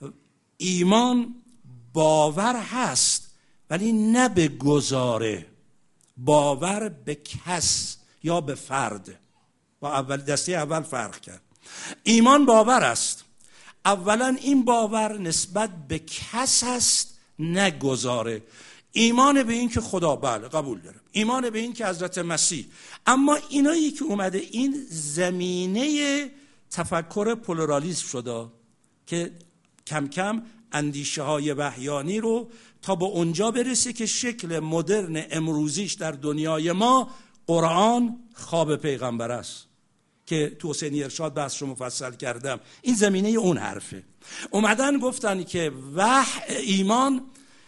ایمان باور هست ولی نه به گزاره، باور به کس یا به فرد. با اول دسته اول فرق کرد. ایمان باور است. اولا این باور نسبت به کس است نه گزاره. ایمان به این که خدا، بله قبول دارم، ایمان به این که حضرت مسیح. اما اینایی که اومده این زمینه تفکر پلورالیسم شده که کم کم اندیشه های وحیانی رو تا به اونجا برسه که شکل مدرن امروزیش در دنیای ما قرآن خواب پیغمبر است که تو حسینی ارشاد بحثشو مفصل کردم. این زمینه اون حرفه. اومدن گفتن که ایمان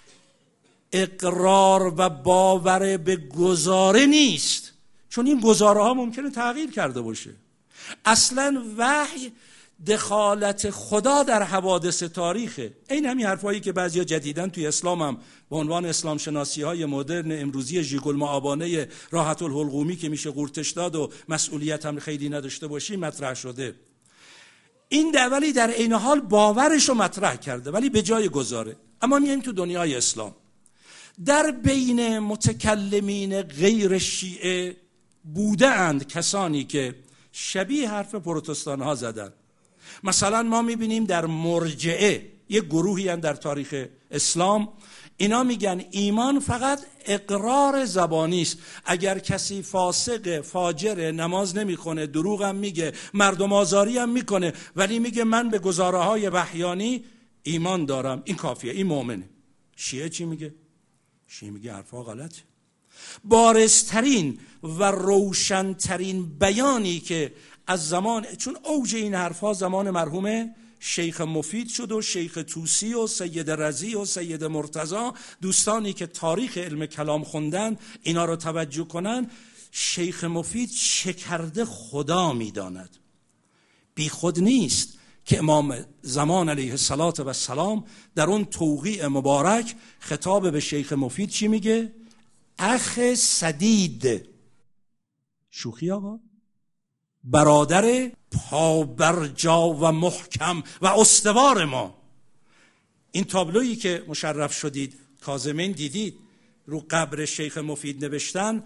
اقرار و باور به گزاره نیست، چون این گزاره ها ممکنه تغییر کرده باشه. اصلا وحی دخالت خدا در حوادث تاریخه. این همین حرفایی که بعضیا جدیدن توی اسلام هم به عنوان اسلام شناسی های مدرن امروزی ژیگل معابانه راحت الحلقومی که میشه قورتش داد و مسئولیت هم خیلی نداشته باشی مطرح شده. این ولی در عین حال باورش رو مطرح کرده ولی به جای گزاره. اما میایم تو دنیای اسلام، در بین متکلمین غیر شیعه بوده اند کسانی که شبیه حرف پروتستان ها زدن. مثلا ما میبینیم در مرجعه یک گروهی هم در تاریخ اسلام، اینا میگن ایمان فقط اقرار زبانی است. اگر کسی فاسق فاجر، نماز نمیخونه، دروغ هم میگه، مردم آزاری هم میکنه، ولی میگه من به گزاره های وحیانی ایمان دارم، این کافیه، این مؤمنه. شیعه چی میگه؟ شیعه میگه حرفا غلطه. بارزترین و روشنترین بیانی که از زمان، چون اوج این حرفا زمان مرحوم شیخ مفید شد و شیخ توسی و سید رضی و سید مرتضی، دوستانی که تاریخ علم کلام خوندن اینا رو توجه کنن. شیخ مفید چه کرده خدا میداند. بی خود نیست که امام زمان علیه السلام در اون توقیع مبارک خطاب به شیخ مفید چی میگه؟ اخ سدید. شوخی آقا؟ برادر پابرجا و محکم و استوار ما. این تابلویی که مشرف شدید کاظمین دیدید، رو قبر شیخ مفید نوشتن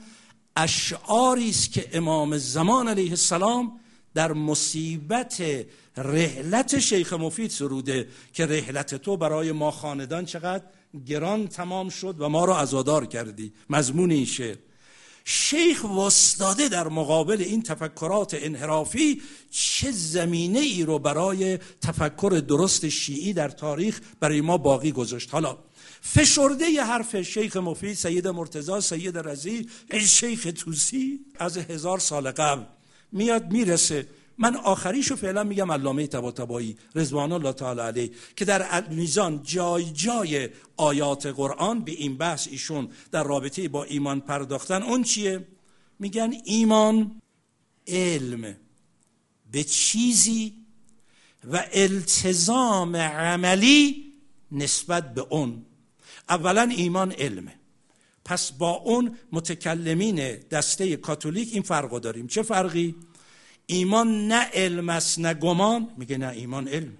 اشعاری است که امام زمان علیه السلام در مصیبت رحلت شیخ مفید سروده که رحلت تو برای ما خاندان چقدر گران تمام شد و ما را عزادار کردی. مضمون این شعر. شیخ واسطاده در مقابل این تفکرات انحرافی چه زمینه ای رو برای تفکر درست شیعی در تاریخ برای ما باقی گذاشت. حالا فشرده ی حرف شیخ مفید، سید مرتضی، سید رضی، شیخ طوسی از 1000 سال قبل میاد میرسه. من آخریشو فعلا میگم علامه طباطبایی رضوان الله تعالی علیه که در میزان جای جای آیات قرآن به این بحث ایشون در رابطه با ایمان پرداختن. اون چیه؟ میگن ایمان علم به چیزی و التزام عملی نسبت به اون. اولا ایمان علمه، پس با اون متکلمین دسته کاتولیک این فرقو داریم. چه فرقی؟ ایمان نه علم است نه گمان، میگه نه ایمان علم.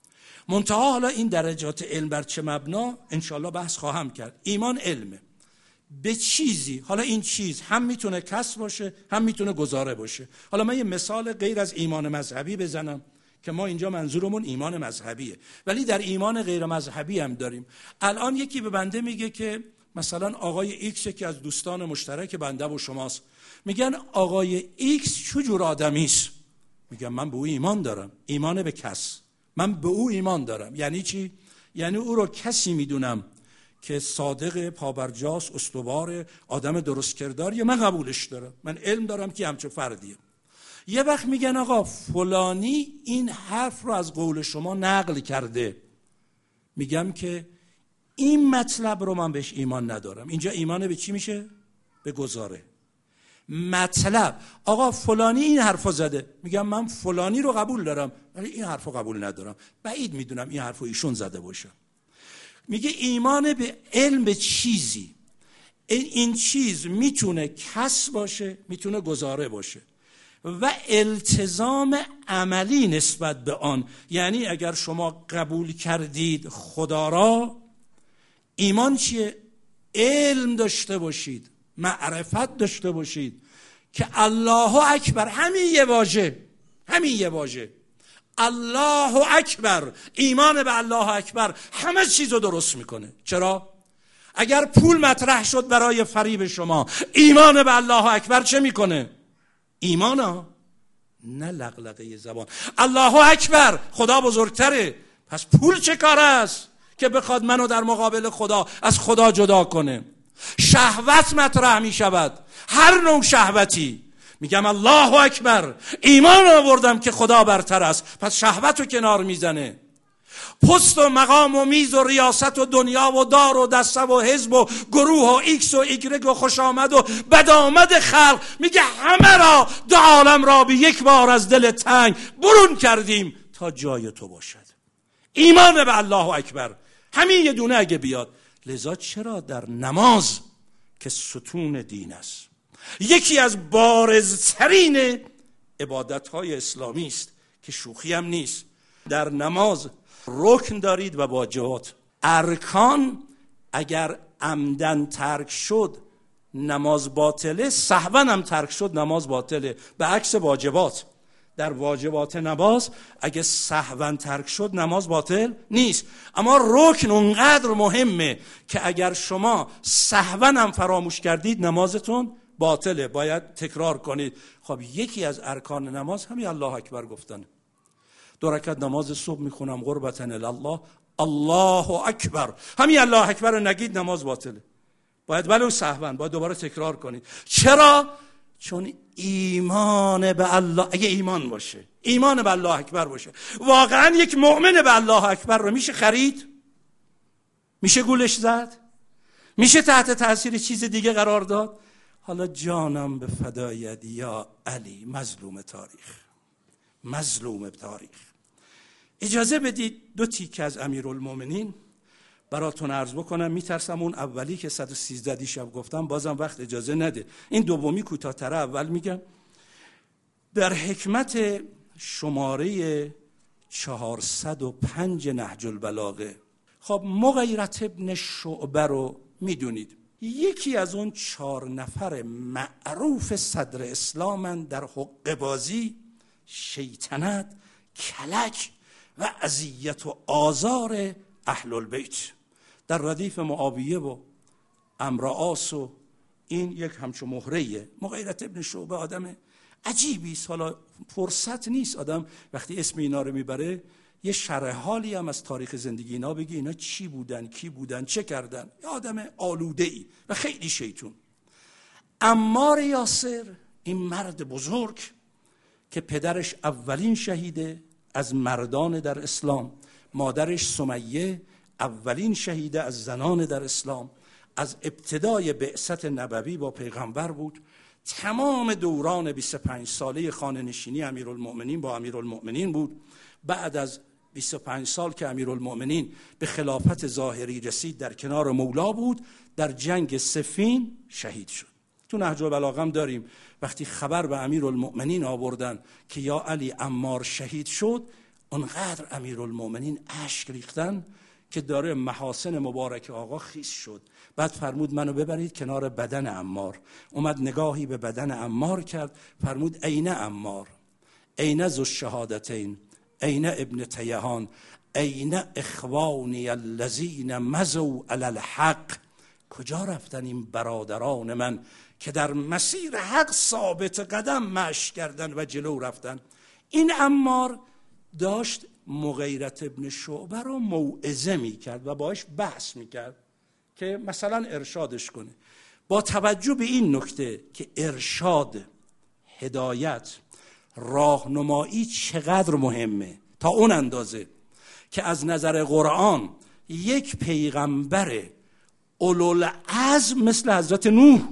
منتها حالا این درجات علم بر چه مبنا انشالله بحث خواهم کرد. ایمان علمه به چیزی، حالا این چیز هم میتونه کسب باشه هم میتونه گزاره باشه. حالا من یه مثال غیر از ایمان مذهبی بزنم که ما اینجا منظورمون ایمان مذهبیه، ولی در ایمان غیر مذهبی هم داریم. الان یکی به بنده میگه که مثلا آقای ایکس که از دوستان مشترک بنده و شماست، میگن آقای ایکس چجور آدمی است؟ میگم من به او ایمان دارم، ایمان به کس، من به او ایمان دارم. یعنی چی؟ یعنی او رو کسی میدونم که صادق، پابرجاست، استوار، آدم درست کرداریه، من قبولش دارم، من علم دارم که همچه فردیه. یه وقت میگن آقا فلانی این حرف رو از قول شما نقل کرده، میگم که این مطلب رو من بهش ایمان ندارم. اینجا ایمان به چی میشه؟ به گزاره. مطلب آقا فلانی این حرفو زده، میگم من فلانی رو قبول دارم ولی این حرفو قبول ندارم، بعید میدونم این حرفو ایشون زده باشه. میگه ایمان به علم به چیزی، این چیز میتونه کسب باشه میتونه گزاره باشه و التزام عملی نسبت به آن. یعنی اگر شما قبول کردید خدا را، ایمان چیه؟ علم داشته باشید، معرفت داشته باشید که الله اکبر، همین یه واژه الله اکبر، ایمان به الله اکبر همه چیزو درست میکنه. چرا؟ اگر پول مطرح شد برای فریب شما، ایمان به الله اکبر چه میکنه؟ ایمانا نه لغلقه زبان، الله اکبر خدا بزرگتره، پس پول چه کار است که بخواد منو در مقابل خدا از خدا جدا کنه؟ شهوت مطرح می شود، هر نوع شهوتی، میگم الله اکبر، ایمان آوردم که خدا برتر است، پس شهوت رو کنار میزنه. پست و مقام و میز و ریاست و دنیا و دار و دسته و حزب و گروه و ایکس و ایگرگ و خوش آمد و بد آمد خلق، میگه همه را دو عالم را به یک بار از دل تنگ برون کردیم تا جای تو باشد. ایمان به الله اکبر همین یه دونه اگه بیاد. لذا چرا در نماز که ستون دین است، یکی از بارزترین عبادت‌های اسلامی است که شوخی هم نیست، در نماز رکن دارید و واجبات. ارکان اگر عمدن ترک شد نماز باطله، سهوا هم ترک شد نماز باطله. به عکس واجبات، در واجبات نماز اگه سهوا ترک شد نماز باطل نیست، اما رکن اونقدر مهمه که اگر شما سهوا هم فراموش کردید نمازتون باطله، باید تکرار کنید. خب یکی از ارکان نماز همین الله اکبر گفتن. 2 رکعت نماز صبح میخونم قربتن الله، الله اکبر، همین الله اکبر رو نگید نماز باطله، باید ولو سهوا باید دوباره تکرار کنید. چرا؟ چون ایمان به الله، اگه ایمان باشه، ایمان به الله اکبر باشه، واقعا یک مؤمن به الله اکبر رو میشه خرید؟ میشه گولش زد؟ میشه تحت تاثیر چیز دیگه قرار داد؟ حالا جانم به فدایت یا علی، مظلوم تاریخ. اجازه بدید 2 تیکه از امیرالمومنین براتون عرض بکنم. میترسم اون اولی که 113 دیشب گفتم بازم وقت اجازه نده، این دومی کوتاه‌تره. اول میگم در حکمت شماره 405 نهج البلاغه، خب مغیرة ابن شعبه رو میدونید، یکی از اون 4 نفر معروف صدر اسلامن در حقه بازی، شیطنت، کلک و اذیت و آزار اهل البیت در ردیف معاویه و عمرو عاص. و این یک همچون مهره‌ایه. مغیرة ابن شعبه آدم عجیبی است. حالا فرصت نیست آدم وقتی اسم اینا رو میبره یه شرح حالی هم از تاریخ زندگی اینا بگی اینا چی بودن، کی بودن، چه کردن. یه آدم آلوده‌ای و خیلی شیطون. عمار یاسر، این مرد بزرگ که پدرش اولین شهیده از مردان در اسلام، مادرش سمیه اولین شهیده از زنان در اسلام، از ابتدای بعثت نبوی با پیغمبر بود. تمام دوران 25 ساله خانه نشینی امیرالمؤمنین با امیرالمؤمنین بود. بعد از 25 سال که امیرالمؤمنین به خلافت ظاهری رسید در کنار مولا بود، در جنگ صفین شهید شد. تو نهج البلاغه هم داریم وقتی خبر به امیرالمؤمنین آوردن که یا علی عمار شهید شد، اونقدر امیرالمؤمنین اشک ریختن که داره محاسن مبارک آقا خیس شد. بعد فرمود منو ببرید کنار بدن عمار. اومد نگاهی به بدن عمار کرد، فرمود این عمار، این ذو الشهادتین، این ابن تیهان، این اخوانی الذین مضوا علی الحق. کجا رفتن این برادران من که در مسیر حق ثابت قدم مشی کردن و جلو رفتن؟ این عمار داشت مغیرة ابن شعبه رو موعظه میکرد و باش بحث میکرد که مثلا ارشادش کنه. با توجه به این نکته که ارشاد، هدایت، راهنمایی چقدر مهمه، تا اون اندازه که از نظر قرآن یک پیغمبر اولوالعزم مثل حضرت نوح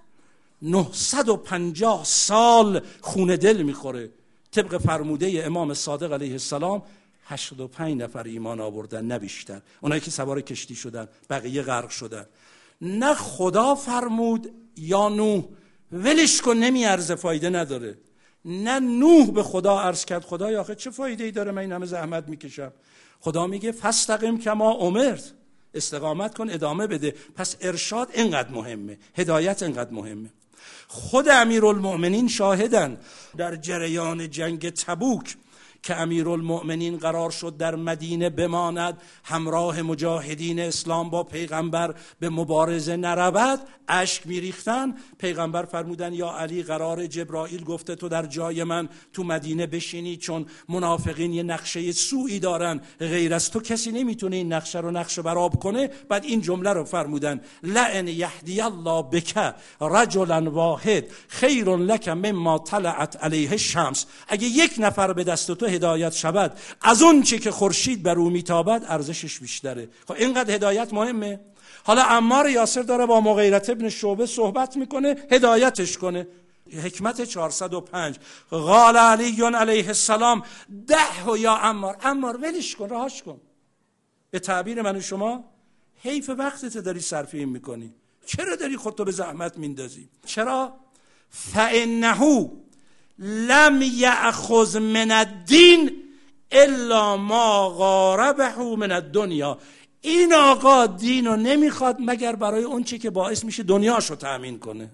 950 سال خون دل میخوره. طبق فرموده امام صادق علیه السلام 85 نفر ایمان آوردن، نه بیشتر. اونایی که سوار کشتی شدن، بقیه غرق شدن. نه خدا فرمود یا نوح ولش کن نمیارزه، فایده نداره. نه نوح به خدا عرض کرد خدایا آخه چه فایده ای داره من این همه زحمت میکشم. خدا میگه فاستقم کما امرت، استقامت کن ادامه بده. پس ارشاد اینقدر مهمه، هدایت اینقدر مهمه. خود امیرالمؤمنین شاهدن در جریان جنگ تبوک که امیرالمؤمنین قرار شد در مدینه بماند، همراه مجاهدین اسلام با پیغمبر به مبارزه نرود، اشک میریختن. پیغمبر فرمودن یا علی قرار جبرائیل گفته تو در جای من تو مدینه بشینی، چون منافقین یه نقشه سوئی دارن، غیر از تو کسی نمیتونه این نقشه رو نقشه برآب کنه. بعد این جمله رو فرمودن لئن یهدی الله بک رجلا واحد خیر لک مما طلعت علیه الشمس. اگه یک نفر به دست تو هدایت شود از اون چی که خورشید بر او میتابد، ارزشش بیشتره. خب اینقدر هدایت مهمه. حالا عمار یاسر داره با مغیرة ابن شعبه صحبت میکنه هدایتش کنه. حکمت 405 قال علی علیه السلام ده یا عمار ولش کن، رهاش کن. به تعبیر من و شما حیف وقتت داری صرف این میکنی. چرا داری خودتو به زحمت میندازی؟ چرا؟ فانه لم یأخذ من الدین الا ما غاربه من الدنیا. این آقا دین رو نمیخواد مگر برای اون چی که باعث میشه دنیاشو تأمین کنه.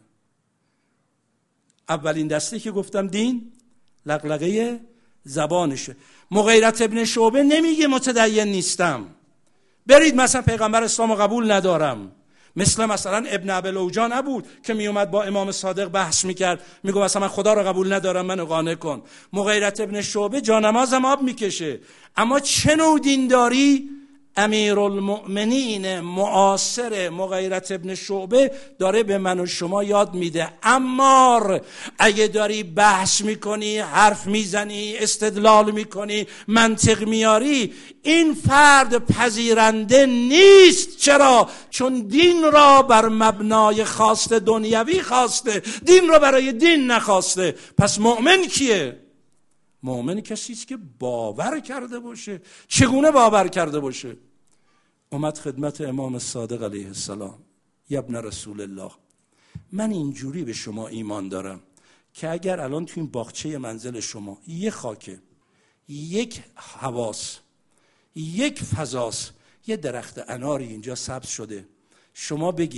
اولین دسته که گفتم دین، لغلغه زبانشه. مغیرة ابن شعبه نمیگه متدین نیستم، برید مثلا پیغمبر اسلام قبول ندارم. مثلا ابن ابی‌العوجا نبود که میومد با امام صادق بحث میکرد، میگه مثلا من خدا رو قبول ندارم، منو قانع کن. مغیرة ابن شعبه جانمازم آب میکشه. اما چه نوع دینداری؟ امیرالمؤمنین معاصر مغیرة ابن شعبه داره به من و شما یاد میده. عمار اگه داری بحث میکنی، حرف میزنی، استدلال میکنی، منطق میاری، این فرد پذیرنده نیست. چرا؟ چون دین را بر مبنای خواست دنیوی خواسته، دین را برای دین نخواسته. پس مؤمن کیه؟ مؤمن کسی است که باور کرده باشه. چگونه باور کرده باشه؟ اومد خدمت امام صادق علیه السلام، یا ابن رسول الله، من اینجوری به شما ایمان دارم که اگر الان تو این باغچه منزل شما یه خاکه، یک حواس، یک فضاس، یه درخت اناری اینجا سبز شده، شما بگی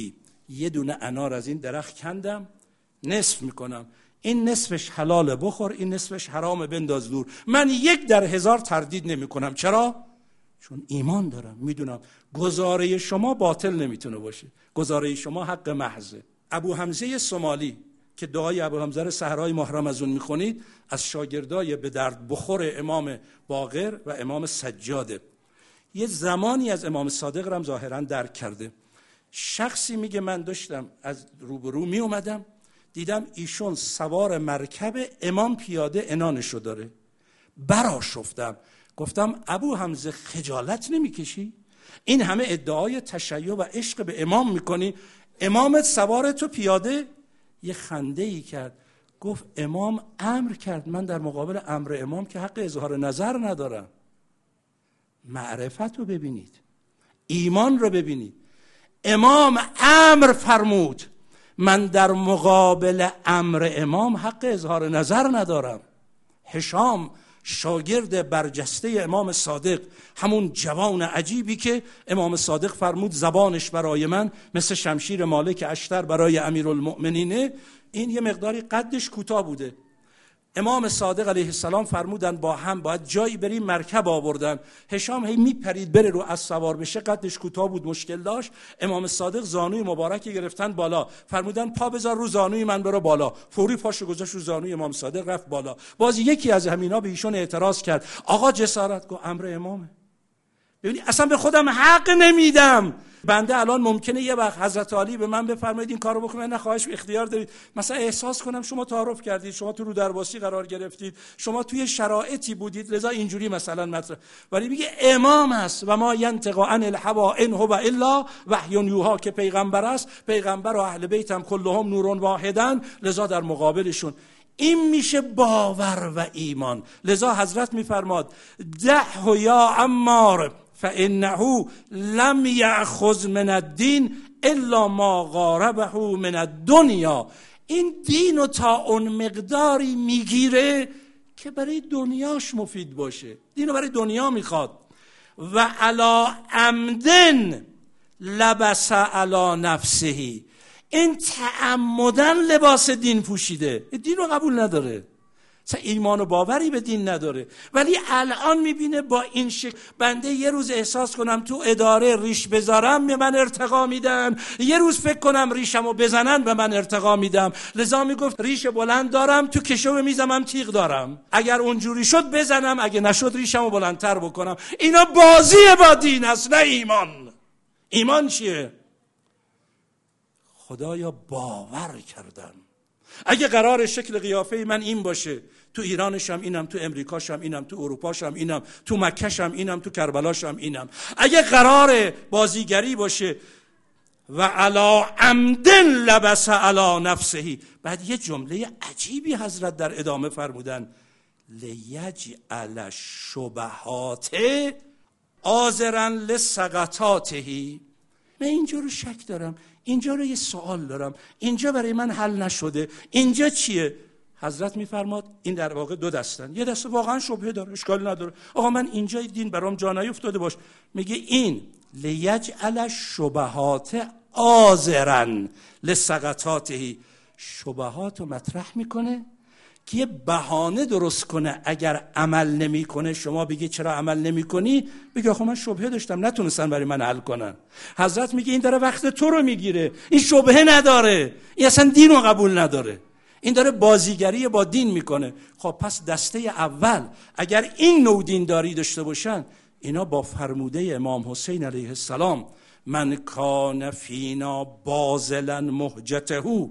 یه دونه انار از این درخت کندم، نصف میکنم، این نصفش حلاله بخور، این نصفش حرامه بنداز دور. من 1 در 1000 تردید نمی کنم. چرا؟ چون ایمان دارم، میدونم گزاره شما باطل نمیتونه باشه، گزاره شما حق محضه. ابو حمزه سومالی که دعای ابو حمزه رو صحرای ماه رمضان میخونید، از شاگردای به درد بخور امام باقر و امام سجاده. یه زمانی از امام صادق رم ظاهرا درک کرده. شخصی میگه من داشتم از روبرو می اومدم، دیدم ایشون سوار مرکب، امام پیاده عنانشو داره. برآشفتم، گفتم ابو حمزه خجالت نمیکشی؟ این همه ادعای تشیع و عشق به امام میکنی، امامت سوار تو پیاده؟ یه خنده ای کرد، گفت امام امر کرد، من در مقابل امر امام که حق اظهار نظر ندارم. معرفت رو ببینید، ایمان رو ببینید. امام امر فرمود، من در مقابل امر امام حق اظهار نظر ندارم. هشام شاگرد برجسته امام صادق، همون جوان عجیبی که امام صادق فرمود زبانش برای من مثل شمشیر مالک اشتر برای امیرالمؤمنینه، این یه مقداری قدش کوتاه بوده. امام صادق علیه السلام فرمودن با هم باید جایی بریم، مرکب آوردن. هشام هی میپرید بره رو اسب سوار بشه، قدش کوتاه بود، مشکل داشت. امام صادق زانوی مبارک گرفتن بالا، فرمودن پا بذار رو زانوی من برو بالا. فوری پاشو گذاشت رو زانوی امام صادق، رفت بالا. باز یکی از همینا به ایشون اعتراض کرد، آقا جسارت، گفت امر امامه. ببینید اصلا به خودم حق نمیدم. بنده الان ممکنه یه وقت حضرت علی به من بفرمایید این کارو بکنید، نه خواهش اختیار دارید. مثلا احساس کنم شما تعارف کردید، شما تو رو درواسی قرار گرفتید، شما توی شرایطی بودید لذا اینجوری مثلا مطرح، ولی میگه امام است و ما ینطق عن الهوا ان هو الا وحی یوحی، که پیغمبر است، پیغمبر و اهل بیت هم کلهم نور واحدا، لذا در مقابلشون. این میشه باور و ایمان. لذا حضرت میفرماد دعه یا عمار فانه لم یأخذ من الدین الا ما قاربه من الدنیا. این دینو تا اون مقداری میگیره که برای دنیاش مفید باشه، دینو برای دنیا میخواد. و علی عمدن لبس علی نفسه، این تعمدن لباس دین پوشیده، دین رو قبول نداره، ایمان و باوری به دین نداره. ولی الان میبینه با این شکل بنده یه روز احساس کنم تو اداره ریش بذارم به من ارتقا میدن، یه روز فکر کنم ریشمو بزنن به من ارتقا میدم. لذا میگفت ریش بلند دارم، تو کشو میزنم تیغ دارم، اگر اونجوری شد بزنم، اگه نشد ریشمو بلندتر بکنم. اینا بازیه با دین است، نه ایمان. ایمان چیه؟ خدایا باور کردم اگه قرار شکل قیافه من این باشه، تو ایرانشم اینم، تو امریکاشم اینم، تو اروپاشم اینم، تو مکهشم اینم، تو کربلاشم اینم، اگه قرار بازیگری باشه و علی عمدن لبس علی نفسه. بعد یه جمله عجیبی حضرت در ادامه فرمودن، لیجعل الشبهات عاذرا لسقطاته. من اینجا رو شک دارم، اینجا رو یه سوال دارم، اینجا برای من حل نشده، اینجا چیه؟ حضرت میفرماد این در واقع دو دستن، یه دسته واقعا شبهه داره، اشکال نداره، آقا من اینجا دین برام جا نیفتاده باش. میگه این لیجعل الشبهات عاذرا لسقطاته، شبهات رو مطرح میکنه که یه بهانه درست کنه. اگر عمل نمیکنه شما بگی چرا عمل نمیکنی؟ بگی آخه من شبهه داشتم نتونستن برای من حل کنن. حضرت میگه این داره وقت تو رو میگیره، این شبهه نداره، این اصلا دین رو قبول نداره، این داره بازیگری با دین میکنه. خب پس دسته اول اگر این نوع دینداری داشته باشن، اینا با فرموده امام حسین علیه السلام من کان فینا باذلا مهجته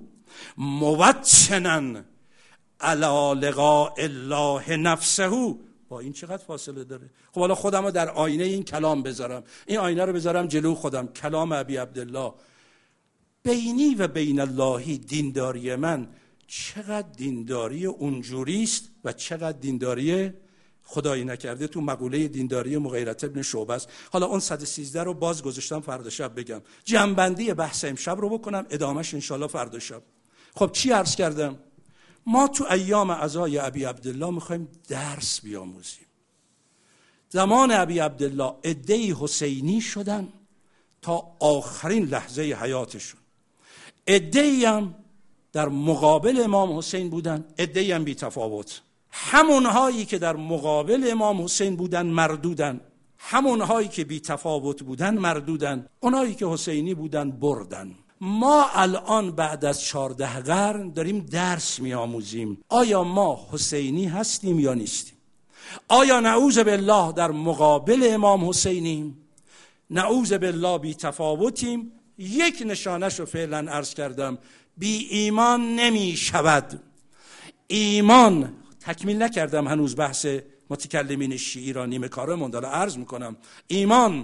موطنا علی لقاء الله نفسه، با این چقدر فاصله داره؟ خب حالا خودم رو در آینه این کلام بذارم، این آینه رو بذارم جلو خودم، کلام ابی عبدالله، بینی و بین اللهی دینداری من چقدر دینداری اونجوری است و چقدر دینداری خدایی نکرده تو مقوله دینداری مغیرة ابن شعبه است. حالا اون 113 رو باز گذاشتم فردا شب بگم، جنبندی بحث امشب رو بکنم، ادامهش انشالله فردا شب. خب چی عرض کردم؟ ما تو ایام عزای ابی عبدالله میخوایم درس بیاموزیم. زمان ابی عبدالله عده‌ای حسینی شدن تا آخرین لحظه حیاتشون. عده‌ای هم در مقابل امام حسین بودن، عده‌ای هم بی تفاوت. همونهایی که در مقابل امام حسین بودن مردودن، همونهایی که بی تفاوت بودن مردودن، اونهایی که حسینی بودن بردن. ما الان بعد از 14 قرن داریم درس میآموزیم. آیا ما حسینی هستیم یا نیستیم؟ آیا نعوذ بالله در مقابل امام حسینیم؟ نعوذ بالله بی تفاوتیم؟ یک نشانش رو فعلا عرض کردم، بی ایمان نمی شود. ایمان، تکمیل نکردم هنوز بحث متکلمین شیعی را، نیمه کاره مونده، عرض میکنم. ایمان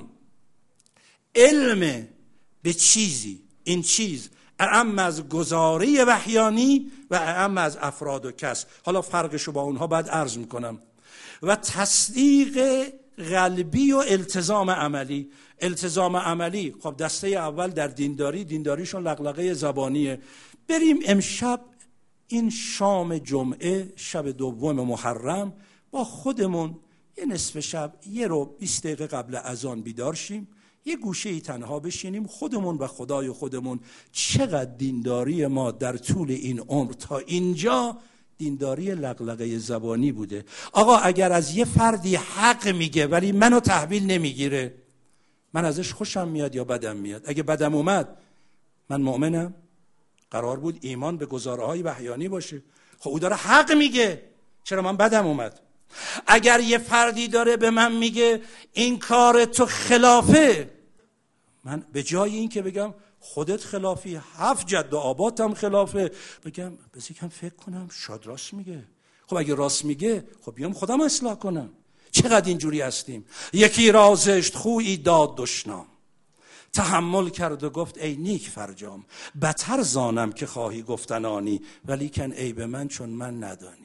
علم به چیزی، این چیز اعم از گزاره وحیانی و اعم از افراد و کس. حالا فرقشو با اونها بعد عرض میکنم. و تصدیق قلبی و التزام عملی. التزام عملی، خب دسته اول در دینداریشون لغلقه زبانیه. بریم امشب این شام جمعه، شب دوم محرم، با خودمون یه نصف شب 20 دقیقه قبل اذان بیدار شیم، یه گوشه ای تنها بشینیم، خودمون و خدای خودمون. چقدر دینداری ما در طول این عمر تا اینجا دینداری لغلقه زبانی بوده. آقا اگر از یه فردی حق میگه ولی منو تحویل نمیگیره، من ازش خوشم میاد یا بدم میاد؟ اگه بدم اومد، من مؤمنم؟ قرار بود ایمان به گزاره‌های وحیانی باشه. خب او داره حق میگه، چرا من بدم اومد؟ اگر یه فردی داره به من میگه این کار تو خلافه، من به جای این که بگم خودت خلافی، 7 جد و آباتم خلافه، بگم بذار یکم فکر کنم، شاید راست میگه. خب اگه راست میگه، خب بیام خودم اصلاح کنم. چقدر اینجوری هستیم. یکی را زشت خویی داد دشنام، تحمل کرد و گفت ای نیک فرجام، بتر زانم که خواهی گفتن آنی، ولیکن ای به من چون من ندانی.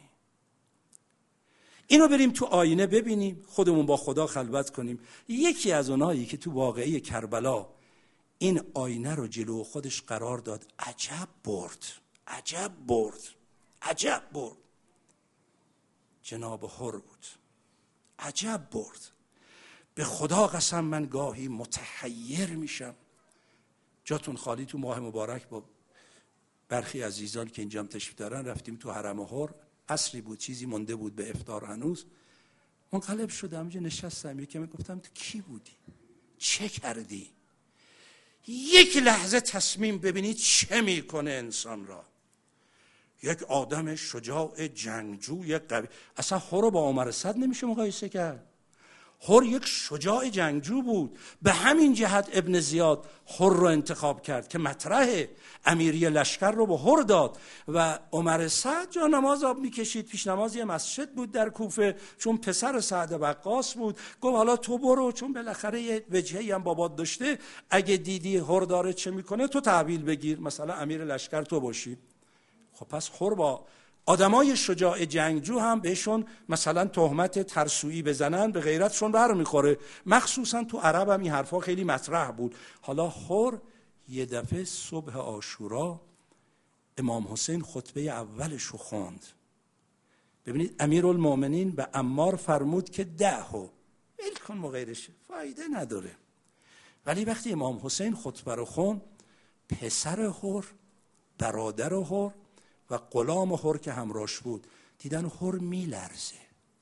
اینو بریم تو آینه ببینیم، خودمون با خدا خلوت کنیم. یکی از اونایی که تو واقعه کربلا این آینه رو جلو خودش قرار داد، عجب برد، عجب برد، عجب برد. جناب حر بود، عجب برد. به خدا قسم من گاهی متحیر میشم. جاتون خالی، تو ماه مبارک با برخی عزیزان که اینجا هم تشریف دارن رفتیم تو حرم حر. عصری بود، چیزی مونده بود به افطار هنوز. منقلب شدم، اونجا نشستم، یکم گفتم تو کی بودی؟ چه کردی؟ یک لحظه تصمیم ببینید چه میکنه انسان را. یک آدم شجاع جنگجوی قوی. اصلا حر رو با عمر صد نمیشه مقایسه کرد. حر یک شجاع جنگجو بود. به همین جهت ابن زیاد حر رو انتخاب کرد که مطرح امیری لشکر رو به حر داد. و عمر سعد جا نماز آب میکشید، پیش نماز یه مسجد بود در کوفه، چون پسر سعد وقاص بود. گفت حالا تو برو، چون بالاخره یه وجهی هم بابات داشته، اگه دیدی حر داره چه میکنه تو تحویل بگیر، مثلا امیر لشکر تو باشی. خب پس حر با آدمای شجاع جنگجو هم بهشون مثلا تهمت ترسویی بزنن، به غیرتشون برمیخوره. مخصوصا تو عرب هم این حرفا خیلی مطرح بود. حالا حر یه دفعه صبح عاشورا امام حسین خطبه اولش رو خوند. ببینید امیرالمومنین به عمار فرمود که دهو ول کن و غیرش، فایده نداره. ولی وقتی امام حسین خطبه رو خوند، پسر حر، برادر حر و غلام حر که همراهش بود دیدن حر میلرزه،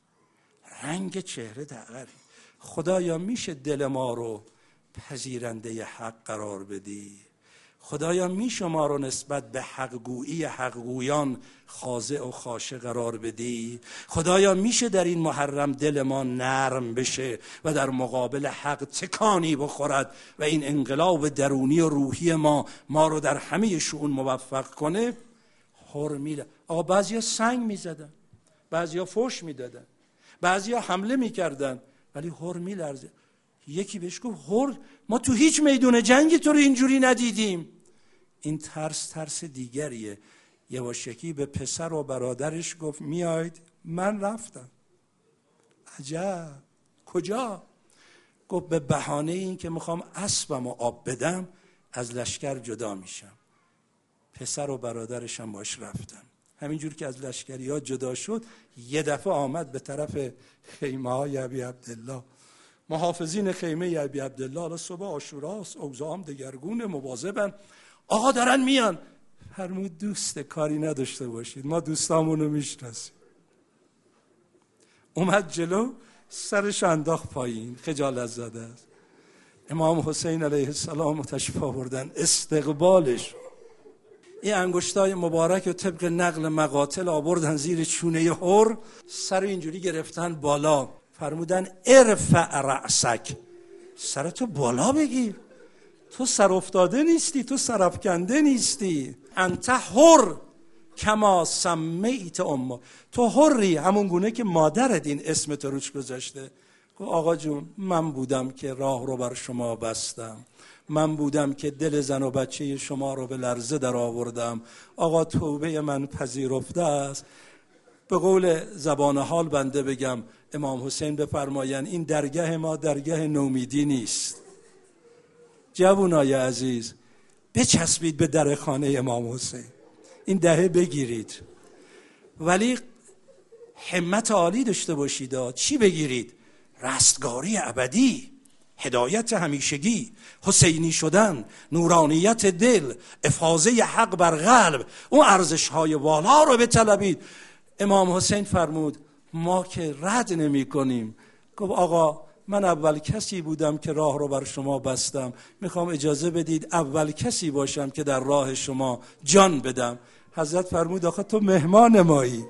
رنگ چهره تغییر. خدایا میشه دل ما رو پذیرنده حق قرار بدی؟ خدایا میشه ما رو نسبت به حق گویی حق گویان خاضع و خاشع قرار بدی؟ خدایا میشه در این محرم دل ما نرم بشه و در مقابل حق تکانی بخورد و این انقلاب درونی و روحی ما رو در همه شؤون موفق کنه؟ حر میله. آقا بعضیا سنگ میزدن، بعضیا فوش میدادن، بعضیا حمله میکردن، ولی حر میلرزه. یکی بهش گفت حر ما تو هیچ میدون جنگی تو رو اینجوری ندیدیم. این ترس دیگریه. یواشکی به پسر و برادرش گفت میاید؟ من رفتم. عجب، کجا؟ گفت به بهانه این که میخوام اسبم و آب بدم از لشکر جدا میشم. پسر و برادرش هم باش رفتن. همینجور که از لشکری ها جدا شد، یه دفعه آمد به طرف خیمه های ابی عبدالله. محافظین خیمه ابی عبدالله حالا صبح عاشوراست، اوضاع هم دگرگونه، مواظبن. آقا دارن میان. فرمود دوست کاری نداشته باشید، ما دوستامونو میشناسیم. اومد جلو، سرش انداخت پایین، خجالت زده است. امام حسین علیه السلام تشریف آوردن استقبالش. این انگشتای مبارک و طبق نقل مقاتل آوردن زیر چونه حر، سر اینجوری گرفتن بالا، فرمودن ارفع رأسک، سرتو بالا بگیر، تو سر افتاده نیستی، تو سر افکنده نیستی، انت حر کما سمیت امه، تو حری همون گونه که مادرت این اسمت روش گذاشته. گفت آقا جون من بودم که راه رو بر شما بستم، من بودم که دل زن و بچه شما رو به لرزه در آوردم. آقا توبه من پذیرفته است. به قول زبان حال بنده بگم امام حسین بفرمایند این درگاه ما درگاه نومیدی نیست. جوانای عزیز بچسبید به در خانه امام حسین، این دهه بگیرید، ولی همت عالی داشته باشید. چی بگیرید؟ رستگاری ابدی، هدایت همیشگی، حسینی شدن، نورانیت دل، افاضه حق بر قلب، اون ارزش‌های والا رو بطلبید. امام حسین فرمود ما که رد نمی کنیم. گفت آقا من اول کسی بودم که راه رو بر شما بستم، میخوام اجازه بدید اول کسی باشم که در راه شما جان بدم. حضرت فرمود آخه تو مهمان مایی.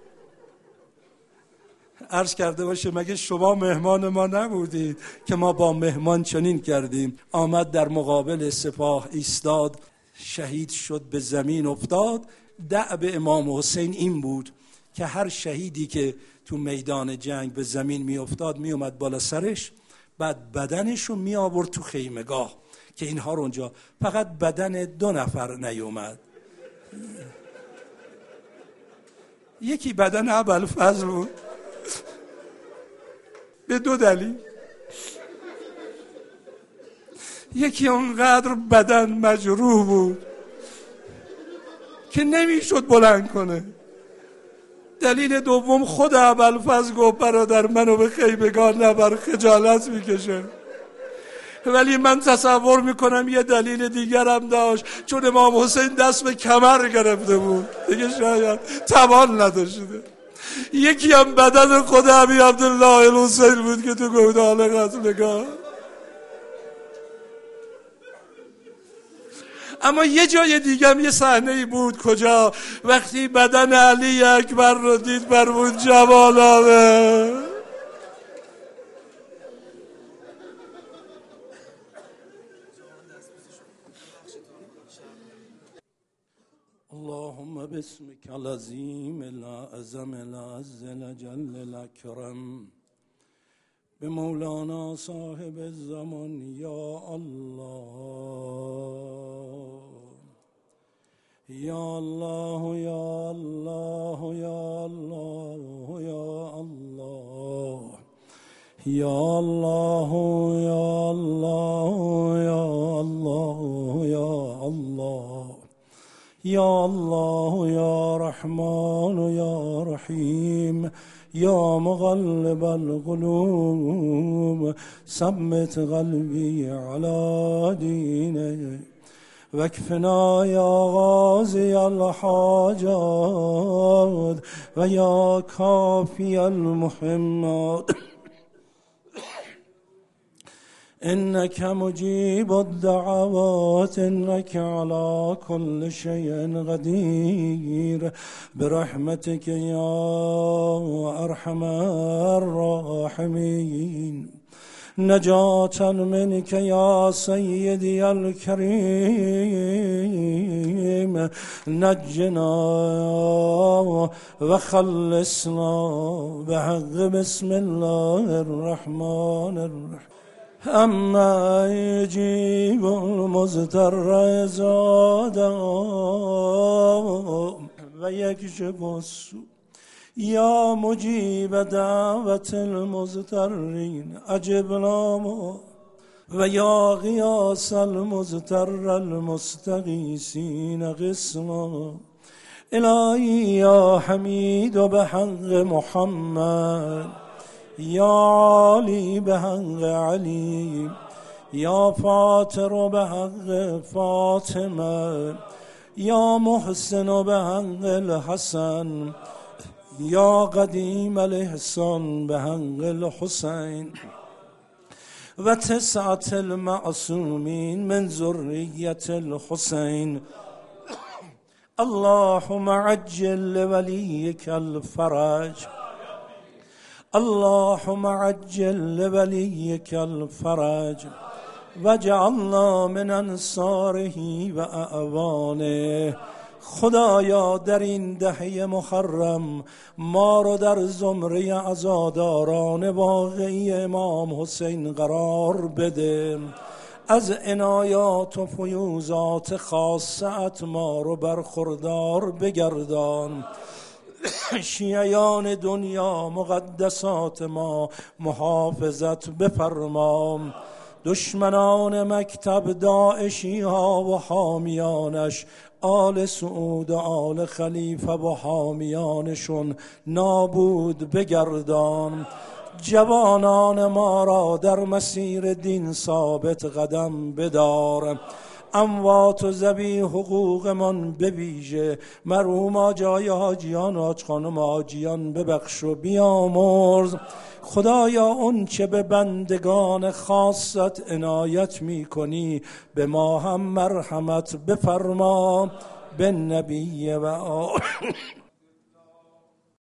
عرض کرده باشه مگه شما مهمان ما نبودید که ما با مهمان چنین کردیم. آمد در مقابل سپاه ایستاد، شهید شد به زمین افتاد. دأب امام حسین این بود که هر شهیدی که تو میدان جنگ به زمین می افتاد می اومد بالا سرش، بعد بدنش رو می آورد تو خیمگاه که اینها رو اونجا، فقط بدن 2 نفر نیومد. یکی بدن ابوالفضل بود به 2 دلیل. یکی اونقدر بدن مجروح بود که نمیشد بلند کنه. دلیل دوم خود ابوالفضل گفت برادر منو به خیمگاه نبر، خجالت میکشه. ولی من تصور میکنم یه دلیل دیگر هم داشت، چون امام حسین دست به کمر گرفته بود دیگه، شاید توان نداشته. یکی هم بدن خود ابی عبدالله الحسین بود که تو گودال قتلگاه. اما یه جای دیگه هم یه صحنه‌ای بود. کجا؟ وقتی بدن علی اکبر رو دید فرمود جوالانه. اللهم باسمك العظیم الاعظم الاعز الاجل الاکرم به مولانا صاحب الزمان یا الله یا الله یا الله یا الله یا الله یا الله یا الله یا الله یا الله یا الله یا رحمان یا رحیم یا مقلب القلوب ثبت قلبی علی دینک واکفنا یا قاضی الحاجات و یا کافی المهمات انك مجيب الدعوات انك على كل شيء قدير برحمتك يا ارحم الراحمين نجاة منك يا سيدي الكريم نجنا وخلصنا بحق بسم الله الرحمن الرحيم اما يجيب المضطر اذا دعاه ويكشف السوء یا مجیب دعوت المضطرین اجبنا و یا غیاث المضطر المستغیثین غثنا الهی یا حمید به حق محمد یا علی به حق علی یا فاطر به حق فاطمه، یا محسن به حق الحسن، یا قدیم الاحسان به حق الحسین و تسعة المعصومین من ذریة الحسین. اللهم عجل لوليك الفرج، اللهم عجل لوليك الفرج واجعلنا من انصاره و اعوانه. خدایا در این دهه محرم ما رو در زمره عزاداران واقعی امام حسین قرار بده. از عنایات و فیوزات خاصت ما رو برخوردار بگردان. شیعیان دنیا مقدسات ما محافظت بفرما. دشمنان مکتب داعشی ها و حامیانش، آل سعود و آل خلیفه و حامیانشون نابود بگردان. جوانان ما را در مسیر دین ثابت قدم بدار. اموات و ذوی حقوق من بویژه مرحوم آجای حاجیان و حاج خانم حاجیان ببخش و بیامرز. خدایا اون چه به بندگان خاصت عنایت می کنی به ما هم مرحمت بفرما. به نبی و